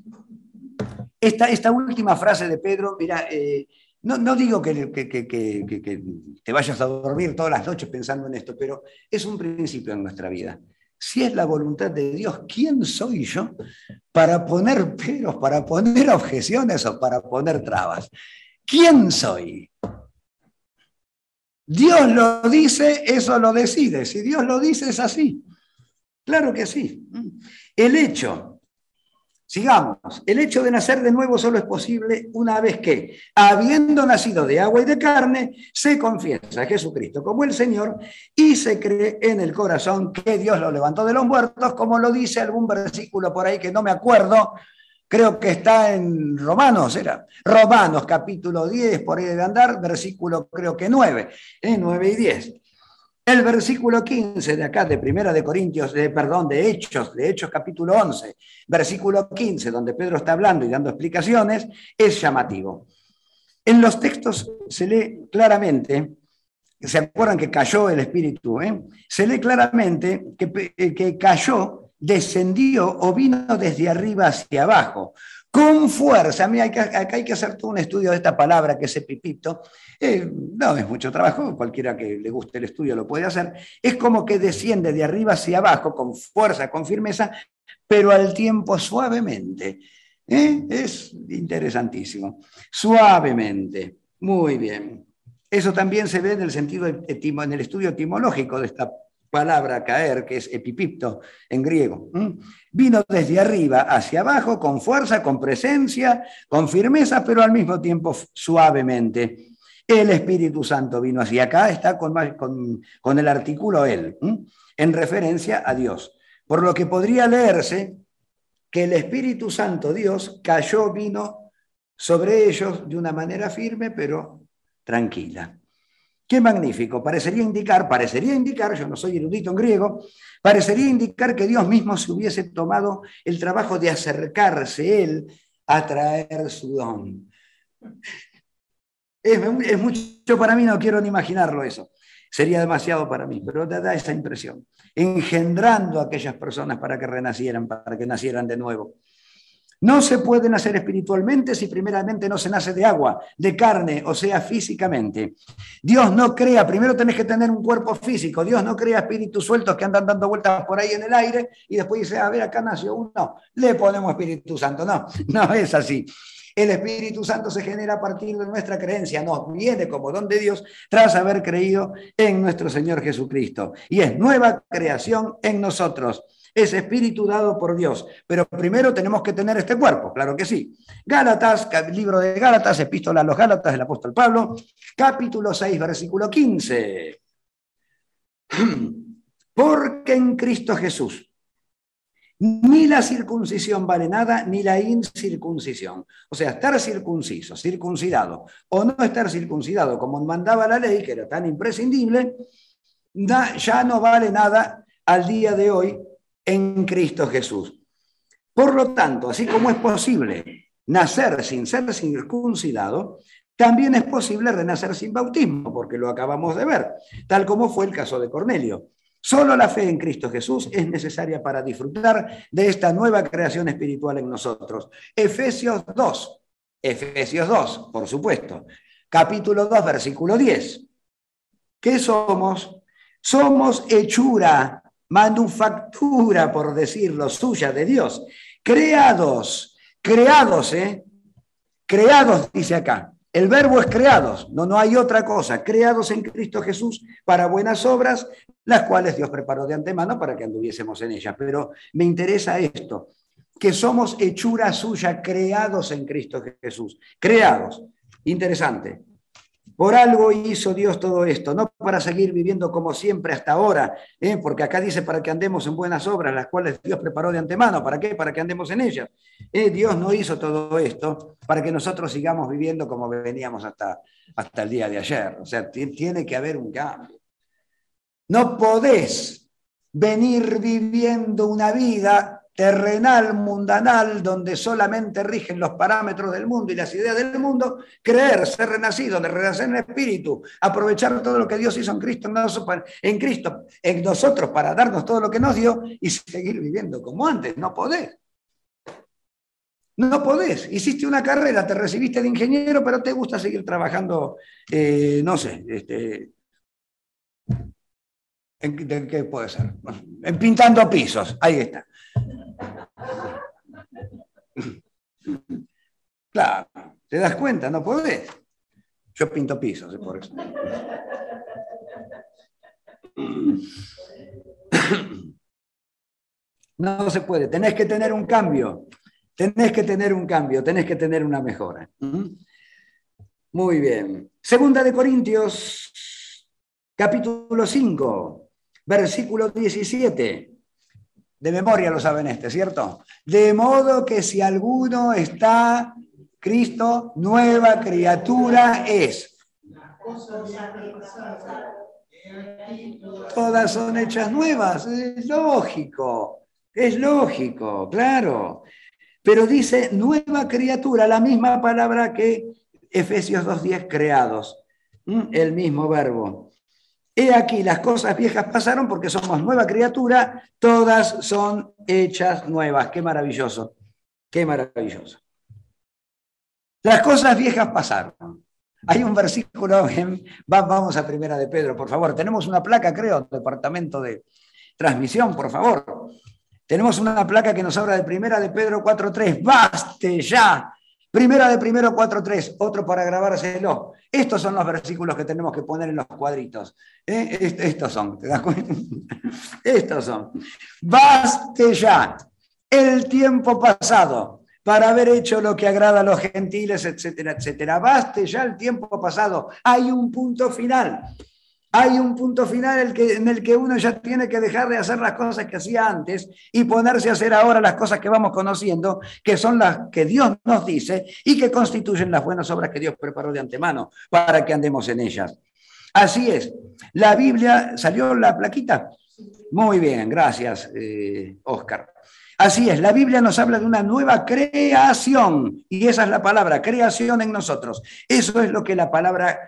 Esta última frase de Pedro, mira, no digo que te vayas a dormir todas las noches pensando en esto, pero es un principio en nuestra vida. Si es la voluntad de Dios, ¿quién soy yo para poner peros, para poner objeciones o para poner trabas? ¿Quién soy? Dios lo dice, eso lo decide. Si Dios lo dice, es así. Claro que sí. El hecho de nacer de nuevo solo es posible una vez que, habiendo nacido de agua y de carne, se confiesa a Jesucristo como el Señor y se cree en el corazón que Dios lo levantó de los muertos, como lo dice algún versículo por ahí que no me acuerdo, creo que está en Romanos Romanos capítulo 10, por ahí debe andar, versículo creo que 9 y 10. El versículo 15 de acá, de Primera de Corintios, de Hechos capítulo 11, versículo 15, donde Pedro está hablando y dando explicaciones, es llamativo. En los textos se lee claramente, ¿se acuerdan que cayó el Espíritu? Se lee claramente que cayó, descendió o vino desde arriba hacia abajo, con fuerza. A mí acá hay que hacer todo un estudio de esta palabra que es epipipto. No es mucho trabajo, cualquiera que le guste el estudio lo puede hacer. Es como que desciende de arriba hacia abajo, con fuerza, con firmeza, pero al tiempo suavemente. Es interesantísimo. Suavemente. Muy bien. Eso también se ve en el sentido, en el estudio etimológico de esta palabra caer, que es epipipto en griego. Vino desde arriba hacia abajo, con fuerza, con presencia, con firmeza, pero al mismo tiempo suavemente. El Espíritu Santo vino hacia acá, está con el artículo él, en referencia a Dios. Por lo que podría leerse que el Espíritu Santo, Dios, vino sobre ellos de una manera firme, pero tranquila. ¡Qué magnífico! Parecería indicar, yo no soy erudito en griego, parecería indicar que Dios mismo se hubiese tomado el trabajo de acercarse él a traer su don. Es mucho para mí, no quiero ni imaginarlo eso. sería demasiado para mí, pero te da esa impresión. Engendrando a aquellas personas para que renacieran, para que nacieran de nuevo. No se puede nacer espiritualmente si primeramente no se nace de agua, de carne, o sea, físicamente. Dios no crea, primero tenés que tener un cuerpo físico, Dios no crea espíritus sueltos que andan dando vueltas por ahí en el aire y después dice, a ver, acá nació uno, le ponemos Espíritu Santo. No, no es así. El Espíritu Santo se genera a partir de nuestra creencia, nos viene como don de Dios tras haber creído en nuestro Señor Jesucristo. Y es nueva creación en nosotros. Es espíritu dado por Dios, pero primero tenemos que tener este cuerpo, claro que sí. Gálatas, libro de Gálatas, epístola a los Gálatas del apóstol Pablo, capítulo 6, versículo 15. Porque en Cristo Jesús ni la circuncisión vale nada, ni la incircuncisión. O sea, estar circunciso, circuncidado, o no estar circuncidado, como mandaba la ley, que era tan imprescindible, ya no vale nada al día de hoy en Cristo Jesús. Por lo tanto, así como es posible nacer sin ser circuncidado, también es posible renacer sin bautismo, porque lo acabamos de ver, tal como fue el caso de Cornelio. Solo la fe en Cristo Jesús es necesaria para disfrutar de esta nueva creación espiritual en nosotros. Efesios 2, por supuesto, capítulo 2, versículo 10. ¿Qué somos? Somos hechura, manufactura, por decirlo, suya de Dios. Creados, dice acá. El verbo es creados, no hay otra cosa. Creados en Cristo Jesús para buenas obras, las cuales Dios preparó de antemano para que anduviésemos en ellas. Pero me interesa esto, que somos hechura suya, creados en Cristo Jesús. Creados. Interesante. Por algo hizo Dios todo esto, no para seguir viviendo como siempre hasta ahora, porque acá dice para que andemos en buenas obras, las cuales Dios preparó de antemano. ¿Para qué? Para que andemos en ellas. Dios no hizo todo esto para que nosotros sigamos viviendo como veníamos hasta el día de ayer. O sea, tiene que haber un cambio. No podés venir viviendo una vida terrenal, mundanal, donde solamente rigen los parámetros del mundo y las ideas del mundo, creer, ser renacido, de renacer en el espíritu, aprovechar todo lo que Dios hizo en Cristo, en nosotros para darnos todo lo que nos dio y seguir viviendo como antes. No podés. No podés. Hiciste una carrera, te recibiste de ingeniero, pero te gusta seguir trabajando, no sé, ¿qué puede ser? En pintando pisos, ahí está. Claro, ¿te das cuenta? No podés. Yo pinto pisos, es por eso. No se puede, tenés que tener un cambio, tenés que tener una mejora. Muy bien. Segunda de Corintios, capítulo 5, versículo 17. De memoria lo saben ¿cierto? De modo que si alguno está Cristo, nueva criatura es. Todas son hechas nuevas, es lógico, claro. Pero dice nueva criatura, la misma palabra que Efesios 2:10, creados, el mismo verbo. He aquí, las cosas viejas pasaron porque somos nueva criatura, todas son hechas nuevas. Qué maravilloso, qué maravilloso. Las cosas viejas pasaron. Hay un versículo, vamos a Primera de Pedro, por favor. Tenemos una placa, creo, departamento de transmisión, por favor. Tenemos una placa que nos habla de Primera de Pedro 4:3. ¡Baste ya! Primera de Pedro 4:3, otro para grabárselo. Estos son los versículos que tenemos que poner en los cuadritos. Estos son, ¿te das cuenta? Estos son. Baste ya el tiempo pasado para haber hecho lo que agrada a los gentiles, etcétera, etcétera. Baste ya el tiempo pasado. Hay un punto final. Hay un punto final en el que uno ya tiene que dejar de hacer las cosas que hacía antes y ponerse a hacer ahora las cosas que vamos conociendo, que son las que Dios nos dice y que constituyen las buenas obras que Dios preparó de antemano para que andemos en ellas. Así es. La Biblia, ¿salió la plaquita? Muy bien, gracias, Oscar. Así es, la Biblia nos habla de una nueva creación y esa es la palabra, creación en nosotros. Eso es lo que la palabra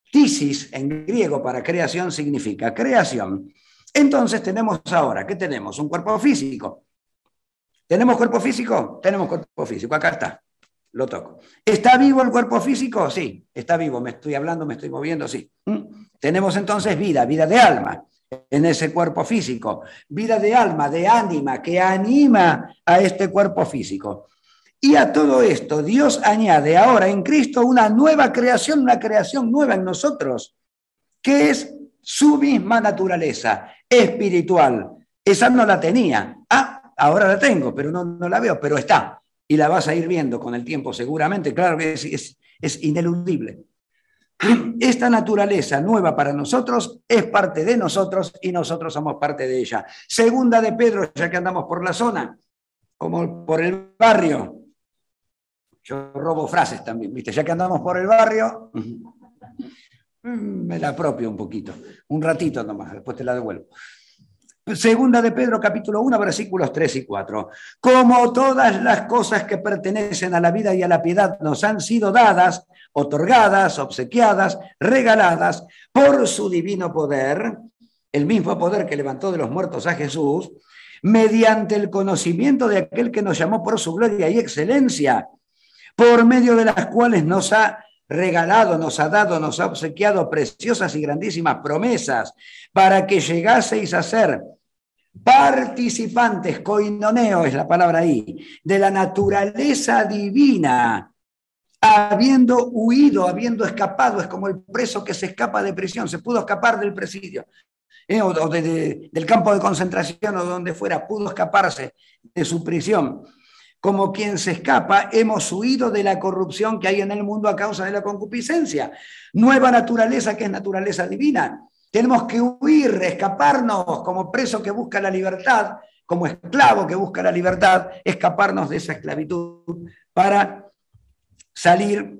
Tisis en griego para creación significa creación. Entonces tenemos ahora, ¿qué tenemos? Un cuerpo físico. ¿Tenemos cuerpo físico? Tenemos cuerpo físico, acá está, lo toco. ¿Está vivo el cuerpo físico? Sí, está vivo, me estoy hablando, me estoy moviendo, sí. Tenemos entonces vida, vida de alma en ese cuerpo físico, vida de alma, de ánima, que anima a este cuerpo físico. Y a todo esto Dios añade ahora en Cristo una nueva creación, una creación nueva en nosotros, que es su misma naturaleza espiritual. Esa no la tenía. Ahora la tengo, pero no la veo, pero está. Y la vas a ir viendo con el tiempo seguramente. Claro que es ineludible. Esta naturaleza nueva para nosotros es parte de nosotros y nosotros somos parte de ella. Segunda de Pedro, ya que andamos por la zona, como por el barrio. Yo robo frases también, ¿viste? Ya que andamos por el barrio, me la apropio un poquito, un ratito nomás, después te la devuelvo. Segunda de Pedro, capítulo 1, versículos 3 y 4. Como todas las cosas que pertenecen a la vida y a la piedad nos han sido dadas, otorgadas, obsequiadas, regaladas por su divino poder, el mismo poder que levantó de los muertos a Jesús, mediante el conocimiento de aquel que nos llamó por su gloria y excelencia, por medio de las cuales nos ha regalado, nos ha dado, nos ha obsequiado preciosas y grandísimas promesas para que llegaseis a ser participantes, koinoneo es la palabra ahí, de la naturaleza divina, habiendo huido, habiendo escapado. Es como el preso que se escapa de prisión, se pudo escapar del presidio, o del campo de concentración o donde fuera, pudo escaparse de su prisión. Como quien se escapa, hemos huido de la corrupción que hay en el mundo a causa de la concupiscencia. Nueva naturaleza que es naturaleza divina. Tenemos que huir, escaparnos como preso que busca la libertad, como esclavo que busca la libertad, escaparnos de esa esclavitud para salir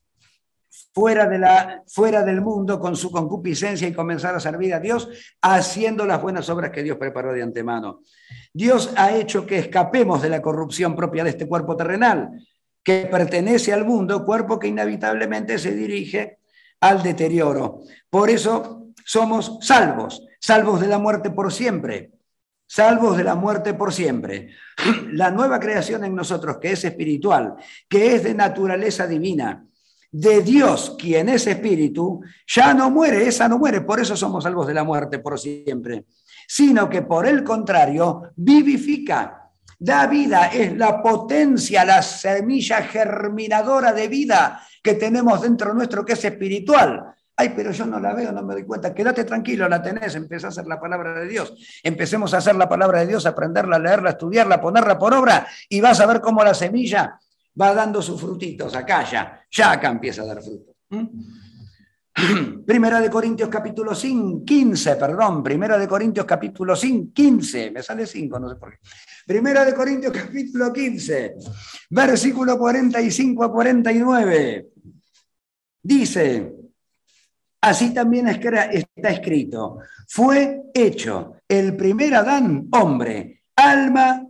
fuera del mundo con su concupiscencia y comenzar a servir a Dios haciendo las buenas obras que Dios preparó de antemano. Dios ha hecho que escapemos de la corrupción propia de este cuerpo terrenal, que pertenece al mundo, cuerpo que inevitablemente se dirige al deterioro. Por eso somos salvos de la muerte por siempre, salvos de la muerte por siempre. La nueva creación en nosotros, que es espiritual, que es de naturaleza divina, de Dios, quien es espíritu, ya no muere, esa no muere, por eso somos salvos de la muerte por siempre, sino que por el contrario vivifica, da vida, es la potencia, la semilla germinadora de vida que tenemos dentro nuestro, que es espiritual. Ay, pero yo no la veo, no me doy cuenta. Quédate tranquilo, la tenés, empezá a hacer la palabra de Dios. Empecemos a hacer la palabra de Dios, aprenderla, leerla, estudiarla, ponerla por obra, y vas a ver cómo la semilla va dando sus frutitos. Acá ya acá empieza a dar frutos. Primera de Corintios capítulo 15, perdón, Primera de Corintios capítulo 15, me sale 5, no sé por qué. Primera de Corintios capítulo 15, versículo 45 a 49. Dice: así también está escrito, fue hecho el primer Adán hombre, alma,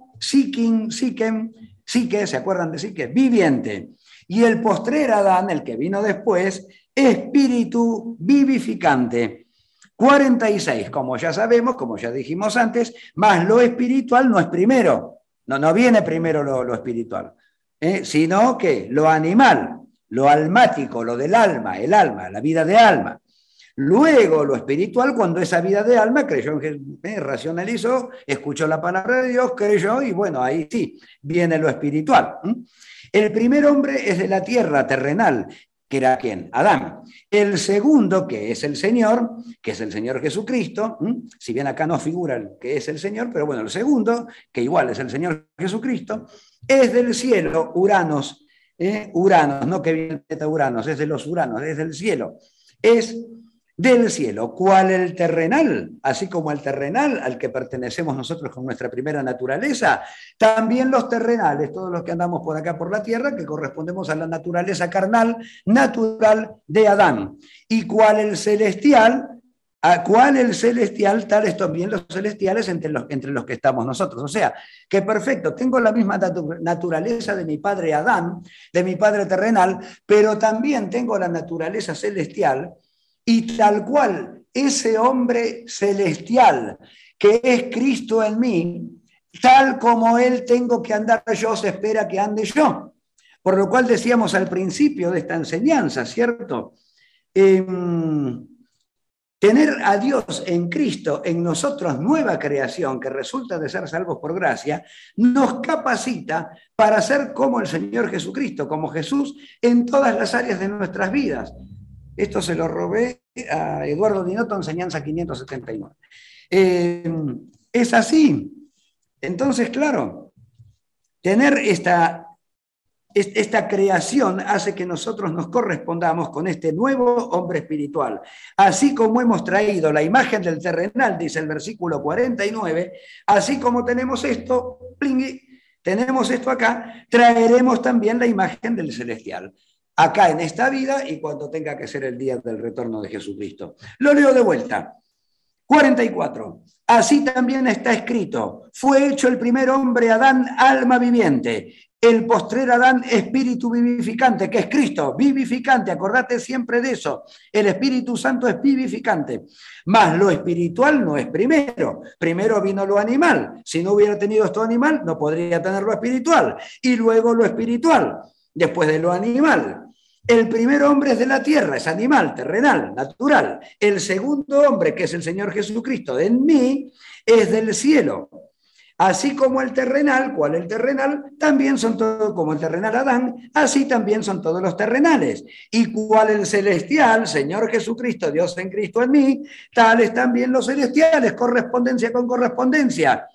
psique, ¿se acuerdan de psique? Viviente. Y el postrer Adán, el que vino después, espíritu vivificante. 46, como ya sabemos, como ya dijimos antes, más lo espiritual no es primero. No viene primero lo espiritual, sino que lo animal, lo almático, lo del alma, el alma, la vida de alma. Luego lo espiritual, cuando esa vida de alma creyó, racionalizó, escuchó la palabra de Dios, creyó, y bueno, ahí sí, viene lo espiritual. El primer hombre es de la tierra terrenal, que era ¿quién? Adán. El segundo, que es el Señor Jesucristo, si bien acá no figura el que es el Señor, pero bueno, el segundo, que igual es el Señor Jesucristo, es del cielo, Uranos, no que viene de Uranos, es de los Uranos, es del cielo, es del cielo, cual el terrenal, así como el terrenal al que pertenecemos nosotros con nuestra primera naturaleza, también los terrenales, todos los que andamos por acá por la tierra, que correspondemos a la naturaleza carnal, natural de Adán, y cual el celestial, tales también los celestiales entre los que estamos nosotros. O sea, que perfecto, tengo la misma naturaleza de mi padre Adán, de mi padre terrenal, pero también tengo la naturaleza celestial, y tal cual ese hombre celestial que es Cristo en mí, tal como Él tengo que andar yo, se espera que ande yo. Por lo cual decíamos al principio de esta enseñanza, ¿cierto? Tener a Dios en Cristo, en nosotros, nueva creación, que resulta de ser salvos por gracia, nos capacita para ser como el Señor Jesucristo, como Jesús, en todas las áreas de nuestras vidas. Esto se lo robé a Eduardo Dinotto, enseñanza 579. Es así. Entonces, claro, tener esta creación hace que nosotros nos correspondamos con este nuevo hombre espiritual. Así como hemos traído la imagen del terrenal, dice el versículo 49, así como tenemos esto, tenemos esto acá, traeremos también la imagen del celestial. Acá en esta vida y cuando tenga que ser el día del retorno de Jesucristo. Lo leo de vuelta. 44. Así también está escrito, fue hecho el primer hombre Adán alma viviente, el postrer Adán espíritu vivificante, que es Cristo, vivificante, acordate siempre de eso, el Espíritu Santo es vivificante, mas lo espiritual no es primero, primero vino lo animal, si no hubiera tenido esto animal no podría tener lo espiritual, y luego lo espiritual, después de lo animal. El primer hombre es de la tierra, es animal, terrenal, natural. El segundo hombre, que es el Señor Jesucristo, en mí, es del cielo. Así como el terrenal, ¿cuál el terrenal? También son todos, como el terrenal Adán, así también son todos los terrenales. Y cuál el celestial, Señor Jesucristo, Dios en Cristo en mí, tales también los celestiales, correspondencia con correspondencia.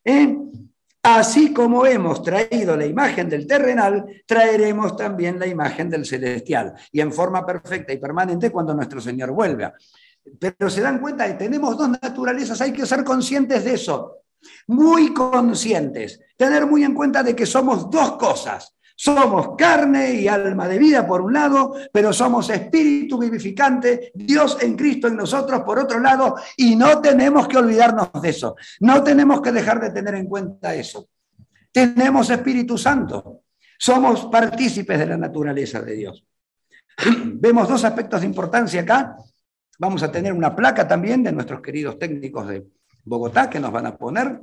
Así como hemos traído la imagen del terrenal, traeremos también la imagen del celestial, y en forma perfecta y permanente cuando nuestro Señor vuelva. Pero se dan cuenta que tenemos dos naturalezas, hay que ser conscientes de eso, muy conscientes, tener muy en cuenta de que somos dos cosas. Somos carne y alma de vida por un lado, pero somos espíritu vivificante, Dios en Cristo en nosotros por otro lado, y no tenemos que olvidarnos de eso, no tenemos que dejar de tener en cuenta eso. Tenemos Espíritu Santo, somos partícipes de la naturaleza de Dios. Vemos dos aspectos de importancia acá. Vamos a tener una placa también de nuestros queridos técnicos de Bogotá que nos van a poner.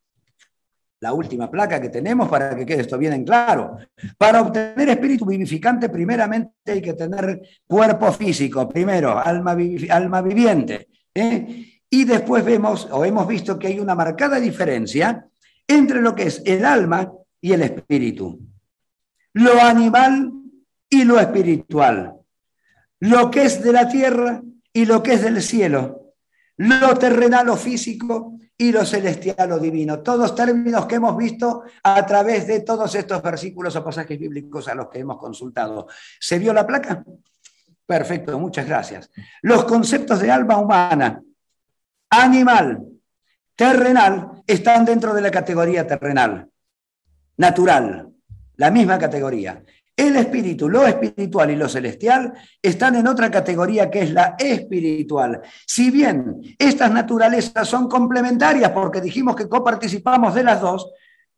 La última placa que tenemos para que quede esto bien en claro. Para obtener espíritu vivificante, primeramente hay que tener cuerpo físico, primero, alma viviente. Y después vemos, o hemos visto que hay una marcada diferencia entre lo que es el alma y el espíritu. Lo animal y lo espiritual. Lo que es de la tierra y lo que es del cielo. Lo terrenal o físico y lo celestial o divino. Todos términos que hemos visto a través de todos estos versículos o pasajes bíblicos a los que hemos consultado. ¿Se vio la placa? Perfecto, muchas gracias. Los conceptos de alma humana, animal, terrenal, están dentro de la categoría terrenal. Natural, la misma categoría. El espíritu, lo espiritual y lo celestial están en otra categoría que es la espiritual. Si bien estas naturalezas son complementarias porque dijimos que coparticipamos de las dos,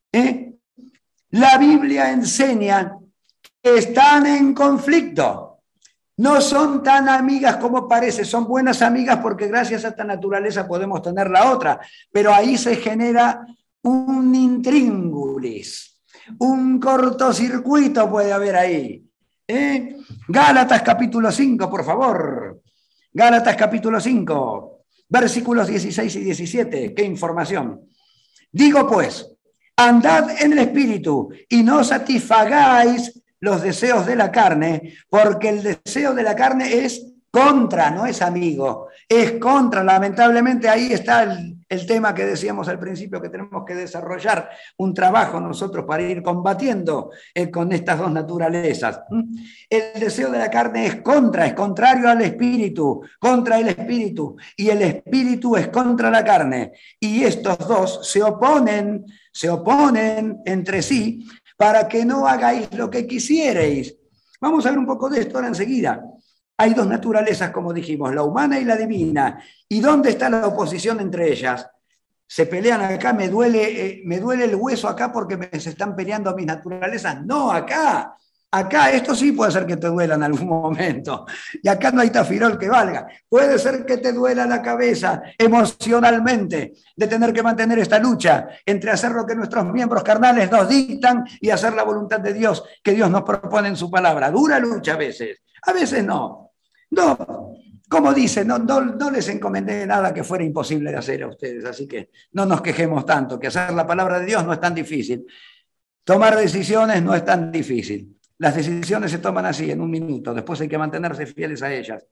la Biblia enseña que están en conflicto. No son tan amigas como parece, son buenas amigas porque gracias a esta naturaleza podemos tener la otra, pero ahí se genera un intríngulis. Un cortocircuito puede haber ahí. Gálatas capítulo 5, por favor. Gálatas capítulo 5, versículos 16 y 17. ¡Qué información! Digo pues, andad en el espíritu y no satisfagáis los deseos de la carne, porque el deseo de la carne es contra, no es amigo, es contra. Lamentablemente ahí está el tema que decíamos al principio, que tenemos que desarrollar un trabajo nosotros para ir combatiendo con estas dos naturalezas. El deseo de la carne es contra, es contrario al espíritu, contra el espíritu, y el espíritu es contra la carne, y estos dos se oponen entre sí para que no hagáis lo que quisierais. Vamos a ver un poco de esto ahora enseguida. Hay dos naturalezas, como dijimos, la humana y la divina. ¿Y dónde está la oposición entre ellas? Se pelean acá, me duele el hueso acá porque se están peleando mis naturalezas. No, acá Acá esto sí puede ser que te duela en algún momento. Y acá no hay tafirol que valga. Puede ser que te duela la cabeza emocionalmente de tener que mantener esta lucha entre hacer lo que nuestros miembros carnales nos dictan y hacer la voluntad de Dios que Dios nos propone en su palabra. Dura lucha a veces no. No, como dice, no les encomendé nada que fuera imposible de hacer a ustedes, así que no nos quejemos tanto, que hacer la palabra de Dios no es tan difícil. Tomar decisiones no es tan difícil. Las decisiones se toman así, en un minuto. Después hay que mantenerse fieles a ellas.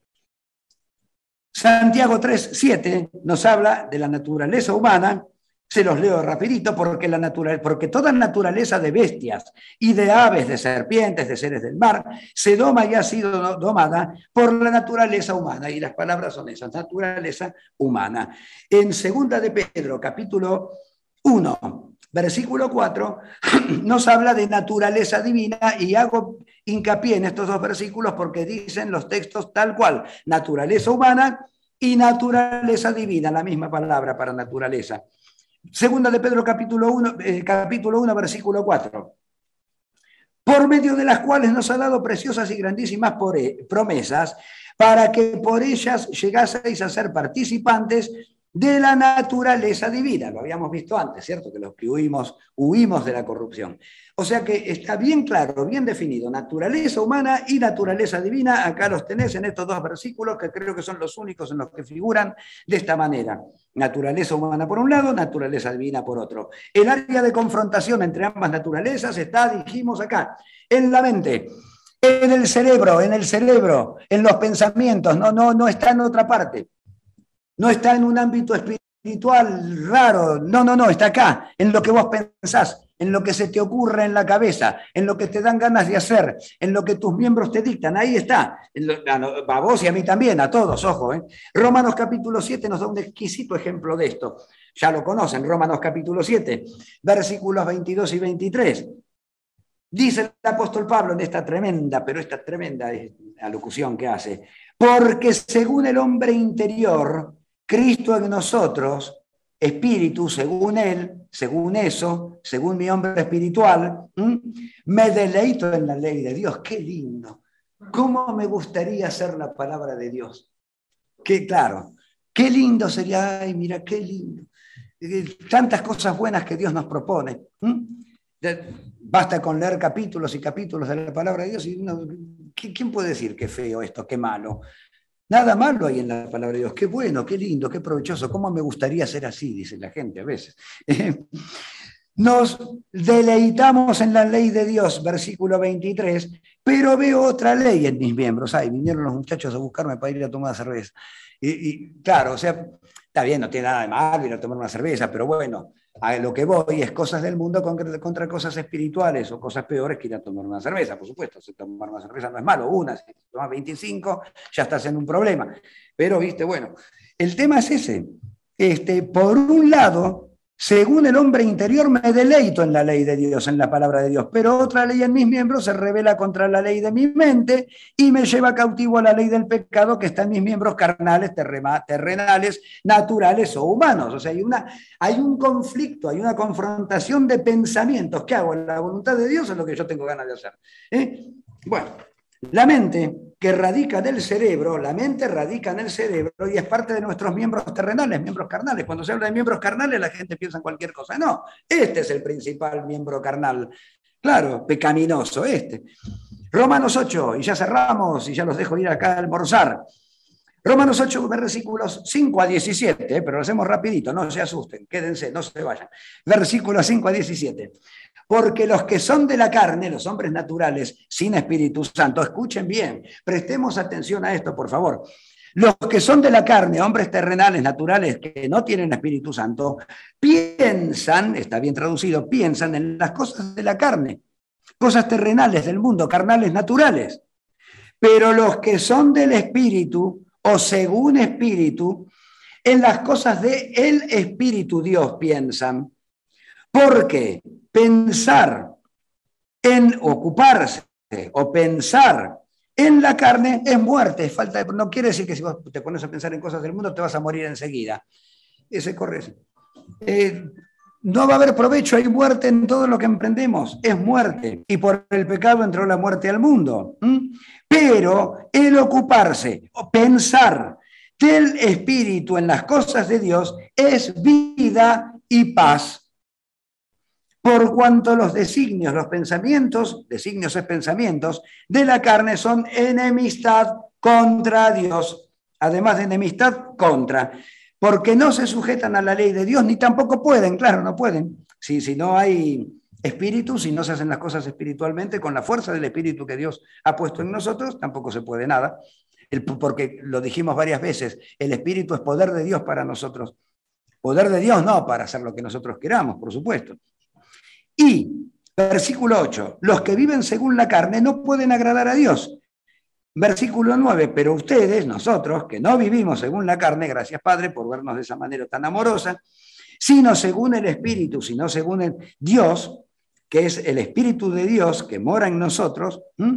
Santiago 3:7 nos habla de la naturaleza humana. Se los leo rapidito porque toda naturaleza de bestias y de aves, de serpientes, de seres del mar, se doma y ha sido domada por la naturaleza humana. Y las palabras son esas, naturaleza humana. En 2 de Pedro, capítulo 1, versículo 4, nos habla de naturaleza divina y hago hincapié en estos dos versículos porque dicen los textos tal cual, naturaleza humana y naturaleza divina, la misma palabra para naturaleza. 2 de Pedro capítulo 1, versículo 4. Por medio de las cuales nos ha dado preciosas y grandísimas promesas, para que por ellas llegaseis a ser participantes de la naturaleza divina. Lo habíamos visto antes, ¿cierto? Que los que huimos de la corrupción. O sea que está bien claro, bien definido, naturaleza humana y naturaleza divina. Acá los tenés en estos dos versículos que creo que son los únicos en los que figuran de esta manera. Naturaleza humana por un lado, naturaleza divina por otro. El área de confrontación entre ambas naturalezas está, dijimos acá, en la mente, en el cerebro, en los pensamientos, no está en otra parte. No está en un ámbito espiritual raro, no, está acá, en lo que vos pensás, en lo que se te ocurre en la cabeza, en lo que te dan ganas de hacer, en lo que tus miembros te dictan, ahí está, a vos y a mí también, a todos, ojo. Romanos capítulo 7 nos da un exquisito ejemplo de esto, ya lo conocen, Romanos capítulo 7, versículos 22 y 23. Dice el apóstol Pablo en esta tremenda alocución que hace, porque según el hombre interior, Cristo en nosotros, espíritu, según él, según eso, según mi hombre espiritual, me deleito en la ley de Dios. ¡Qué lindo! ¿Cómo me gustaría hacer la palabra de Dios? Claro, qué lindo sería, ay, mira, qué lindo. Tantas cosas buenas que Dios nos propone. Basta con leer capítulos y capítulos de la palabra de Dios y ¿quién puede decir qué feo esto, qué malo? Nada malo hay en la palabra de Dios. Qué bueno, qué lindo, qué provechoso. ¿Cómo me gustaría ser así? Dice la gente a veces. Nos deleitamos en la ley de Dios, versículo 23, pero veo otra ley en mis miembros. Ay, vinieron los muchachos a buscarme para ir a tomar cerveza. Y claro, o sea, está bien, no tiene nada de malo ir a tomar una cerveza, pero bueno, a lo que voy es cosas del mundo contra cosas espirituales o cosas peores que ir a tomar una cerveza, por supuesto. Si tomar una cerveza no es malo, si tomas 25 ya estás en un problema. Pero, viste, bueno, el tema es ese. Por un lado, según el hombre interior me deleito en la ley de Dios, en la palabra de Dios, pero otra ley en mis miembros se revela contra la ley de mi mente y me lleva cautivo a la ley del pecado que está en mis miembros carnales, terrenales, naturales o humanos. O sea, hay un conflicto, hay una confrontación de pensamientos. ¿Qué hago? La voluntad de Dios es lo que yo tengo ganas de hacer. Bueno, la mente que radica en el cerebro, la mente radica en el cerebro y es parte de nuestros miembros terrenales, miembros carnales. Cuando se habla de miembros carnales, la gente piensa en cualquier cosa. No, este es el principal miembro carnal. Claro, pecaminoso, Romanos 8, y ya cerramos, y ya los dejo ir acá a almorzar. Romanos 8, versículos 5 a 17, pero lo hacemos rapidito, no se asusten, quédense, no se vayan. Versículos 5 a 17. Porque los que son de la carne, los hombres naturales, sin Espíritu Santo, escuchen bien, prestemos atención a esto, por favor. Los que son de la carne, hombres terrenales, naturales, que no tienen Espíritu Santo, piensan, está bien traducido, piensan en las cosas de la carne, cosas terrenales del mundo, carnales, naturales. Pero los que son del Espíritu, o según Espíritu, en las cosas de el Espíritu Dios piensan. Porque pensar en ocuparse o pensar en la carne es muerte, es falta de... No quiere decir que si vos te pones a pensar en cosas del mundo te vas a morir enseguida. Ese corre. no va a haber provecho, hay muerte en todo lo que emprendemos, es muerte. Y por el pecado entró la muerte al mundo. Pero el ocuparse, pensar del Espíritu en las cosas de Dios es vida y paz. Por cuanto los designios, los pensamientos, designios es pensamientos, de la carne son enemistad contra Dios, además de enemistad contra, porque no se sujetan a la ley de Dios, ni tampoco pueden, claro, no pueden. Si no hay espíritu, si no se hacen las cosas espiritualmente, con la fuerza del espíritu que Dios ha puesto en nosotros, tampoco se puede nada, porque lo dijimos varias veces, el espíritu es poder de Dios para nosotros. Poder de Dios no para hacer lo que nosotros queramos, por supuesto. Y, versículo 8, los que viven según la carne no pueden agradar a Dios. Versículo 9, pero ustedes, nosotros, que no vivimos según la carne, gracias Padre por vernos de esa manera tan amorosa, sino según el Espíritu, sino según el Dios, que es el Espíritu de Dios que mora en nosotros.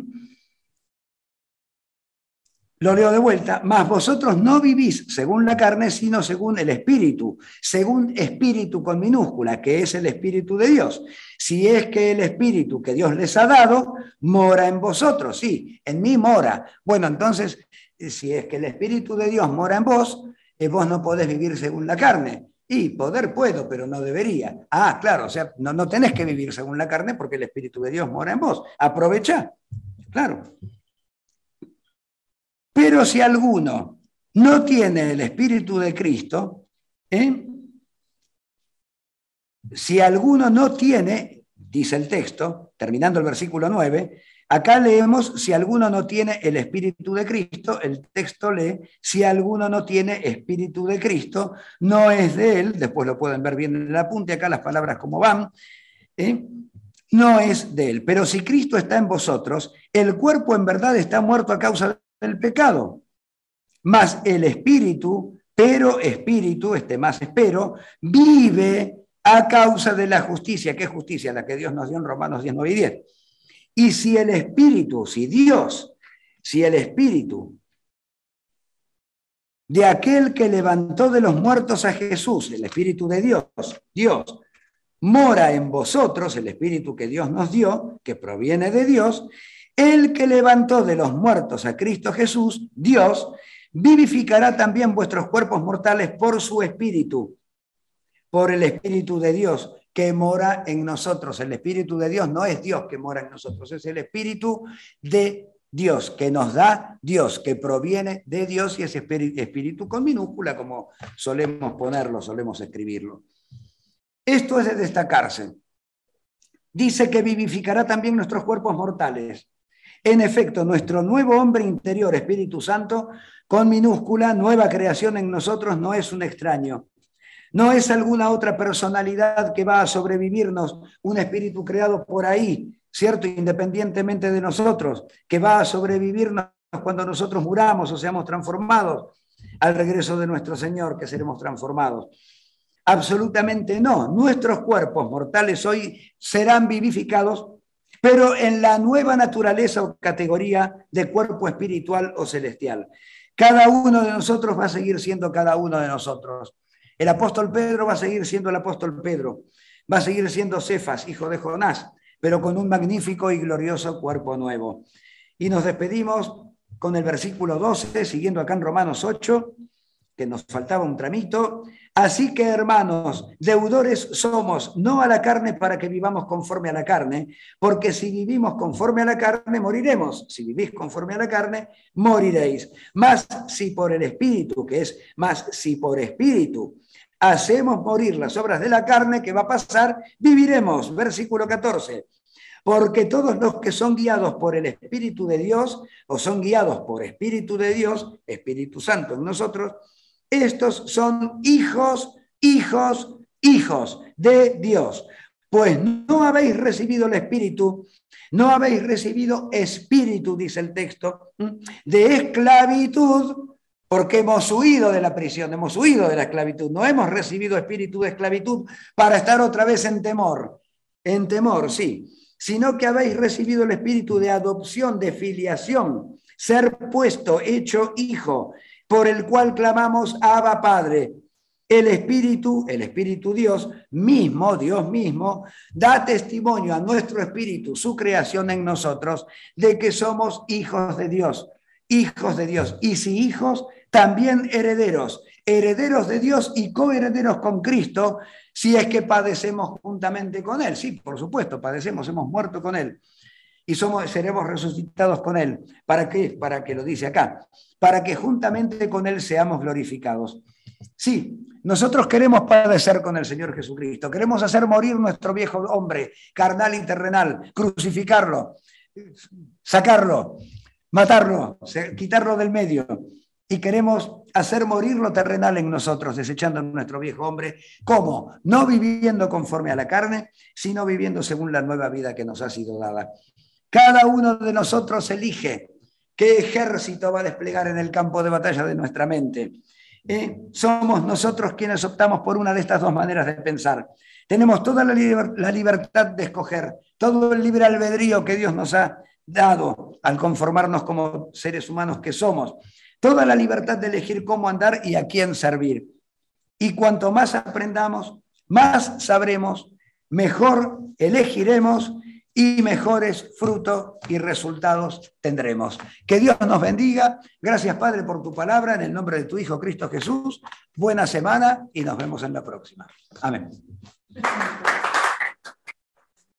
Lo leo de vuelta, mas vosotros no vivís según la carne, sino según el Espíritu, según Espíritu con minúscula, que es el Espíritu de Dios. Si es que el Espíritu que Dios les ha dado mora en vosotros, sí, en mí mora. Bueno, entonces, si es que el Espíritu de Dios mora en vos, vos no podés vivir según la carne. Y poder puedo, pero no debería. Ah, claro, o sea, no tenés que vivir según la carne porque el Espíritu de Dios mora en vos. Aprovechá, claro. Pero si alguno no tiene el Espíritu de Cristo, si alguno no tiene, dice el texto, terminando el versículo 9, acá leemos, si alguno no tiene el Espíritu de Cristo, el texto lee, si alguno no tiene Espíritu de Cristo, no es de él, después lo pueden ver bien en el apunte, acá las palabras como van, no es de él. Pero si Cristo está en vosotros, el cuerpo en verdad está muerto a causa del pecado, mas el espíritu, más espero, vive a causa de la justicia. ¿Qué justicia? La que Dios nos dio en Romanos 10, 9 y 10. Y si el espíritu, si el espíritu de aquel que levantó de los muertos a Jesús, el espíritu de Dios, mora en vosotros, el espíritu que Dios nos dio, que proviene de Dios, el que levantó de los muertos a Cristo Jesús, Dios, vivificará también vuestros cuerpos mortales por su espíritu, por el espíritu de Dios que mora en nosotros. El espíritu de Dios no es Dios que mora en nosotros, es el espíritu de Dios que nos da Dios, que proviene de Dios, y es espíritu con minúscula, como solemos ponerlo, solemos escribirlo. Esto es de destacarse. Dice que vivificará también nuestros cuerpos mortales. En efecto, nuestro nuevo hombre interior, Espíritu Santo, con minúscula, nueva creación en nosotros, no es un extraño. No es alguna otra personalidad que va a sobrevivirnos, un espíritu creado por ahí, ¿cierto? Independientemente de nosotros, que va a sobrevivirnos cuando nosotros muramos o seamos transformados al regreso de nuestro Señor, que seremos transformados. Absolutamente no. Nuestros cuerpos mortales hoy serán vivificados, pero en la nueva naturaleza o categoría de cuerpo espiritual o celestial. Cada uno de nosotros va a seguir siendo cada uno de nosotros. El apóstol Pedro va a seguir siendo el apóstol Pedro. Va a seguir siendo Cefas, hijo de Jonás, pero con un magnífico y glorioso cuerpo nuevo. Y nos despedimos con el versículo 12, siguiendo acá en Romanos 8, que nos faltaba un tramito. Así que, hermanos, deudores somos, no a la carne para que vivamos conforme a la carne, porque si vivimos conforme a la carne, moriremos. Si vivís conforme a la carne, moriréis. Mas si por el Espíritu, si por Espíritu hacemos morir las obras de la carne, ¿qué va a pasar? Viviremos. Versículo 14. Porque todos los que son guiados por el Espíritu de Dios, o son guiados por Espíritu de Dios, Espíritu Santo en nosotros, estos son hijos de Dios. Pues no habéis recibido el Espíritu, no habéis recibido espíritu, dice el texto, de esclavitud, porque hemos huido de la prisión, hemos huido de la esclavitud. No hemos recibido espíritu de esclavitud para estar otra vez en temor, sí, sino que habéis recibido el espíritu de adopción, de filiación, ser puesto, hecho hijo, por el cual clamamos Abba Padre. El Espíritu Dios mismo, da testimonio a nuestro espíritu, su creación en nosotros, de que somos hijos de Dios. Hijos de Dios. Y si hijos, también herederos. Herederos de Dios y coherederos con Cristo, si es que padecemos juntamente con Él. Sí, por supuesto, padecemos, hemos muerto con Él. Y seremos resucitados con Él. ¿Para qué? Para que lo dice acá. Para que juntamente con Él seamos glorificados. Sí, nosotros queremos padecer con el Señor Jesucristo. Queremos hacer morir nuestro viejo hombre, carnal y terrenal, crucificarlo, sacarlo, matarlo, quitarlo del medio. Y queremos hacer morir lo terrenal en nosotros, desechando nuestro viejo hombre. ¿Cómo? No viviendo conforme a la carne, sino viviendo según la nueva vida que nos ha sido dada. Cada uno de nosotros elige qué ejército va a desplegar en el campo de batalla de nuestra mente. Somos nosotros quienes optamos por una de estas dos maneras de pensar. Tenemos toda la libertad de escoger, todo el libre albedrío que Dios nos ha dado al conformarnos como seres humanos que somos, toda la libertad de elegir cómo andar y a quién servir. Y cuanto más aprendamos, más sabremos, mejor elegiremos y mejores frutos y resultados tendremos. Que Dios nos bendiga. Gracias, Padre, por tu palabra, en el nombre de tu Hijo Cristo Jesús. Buena semana y nos vemos en la próxima. Amén.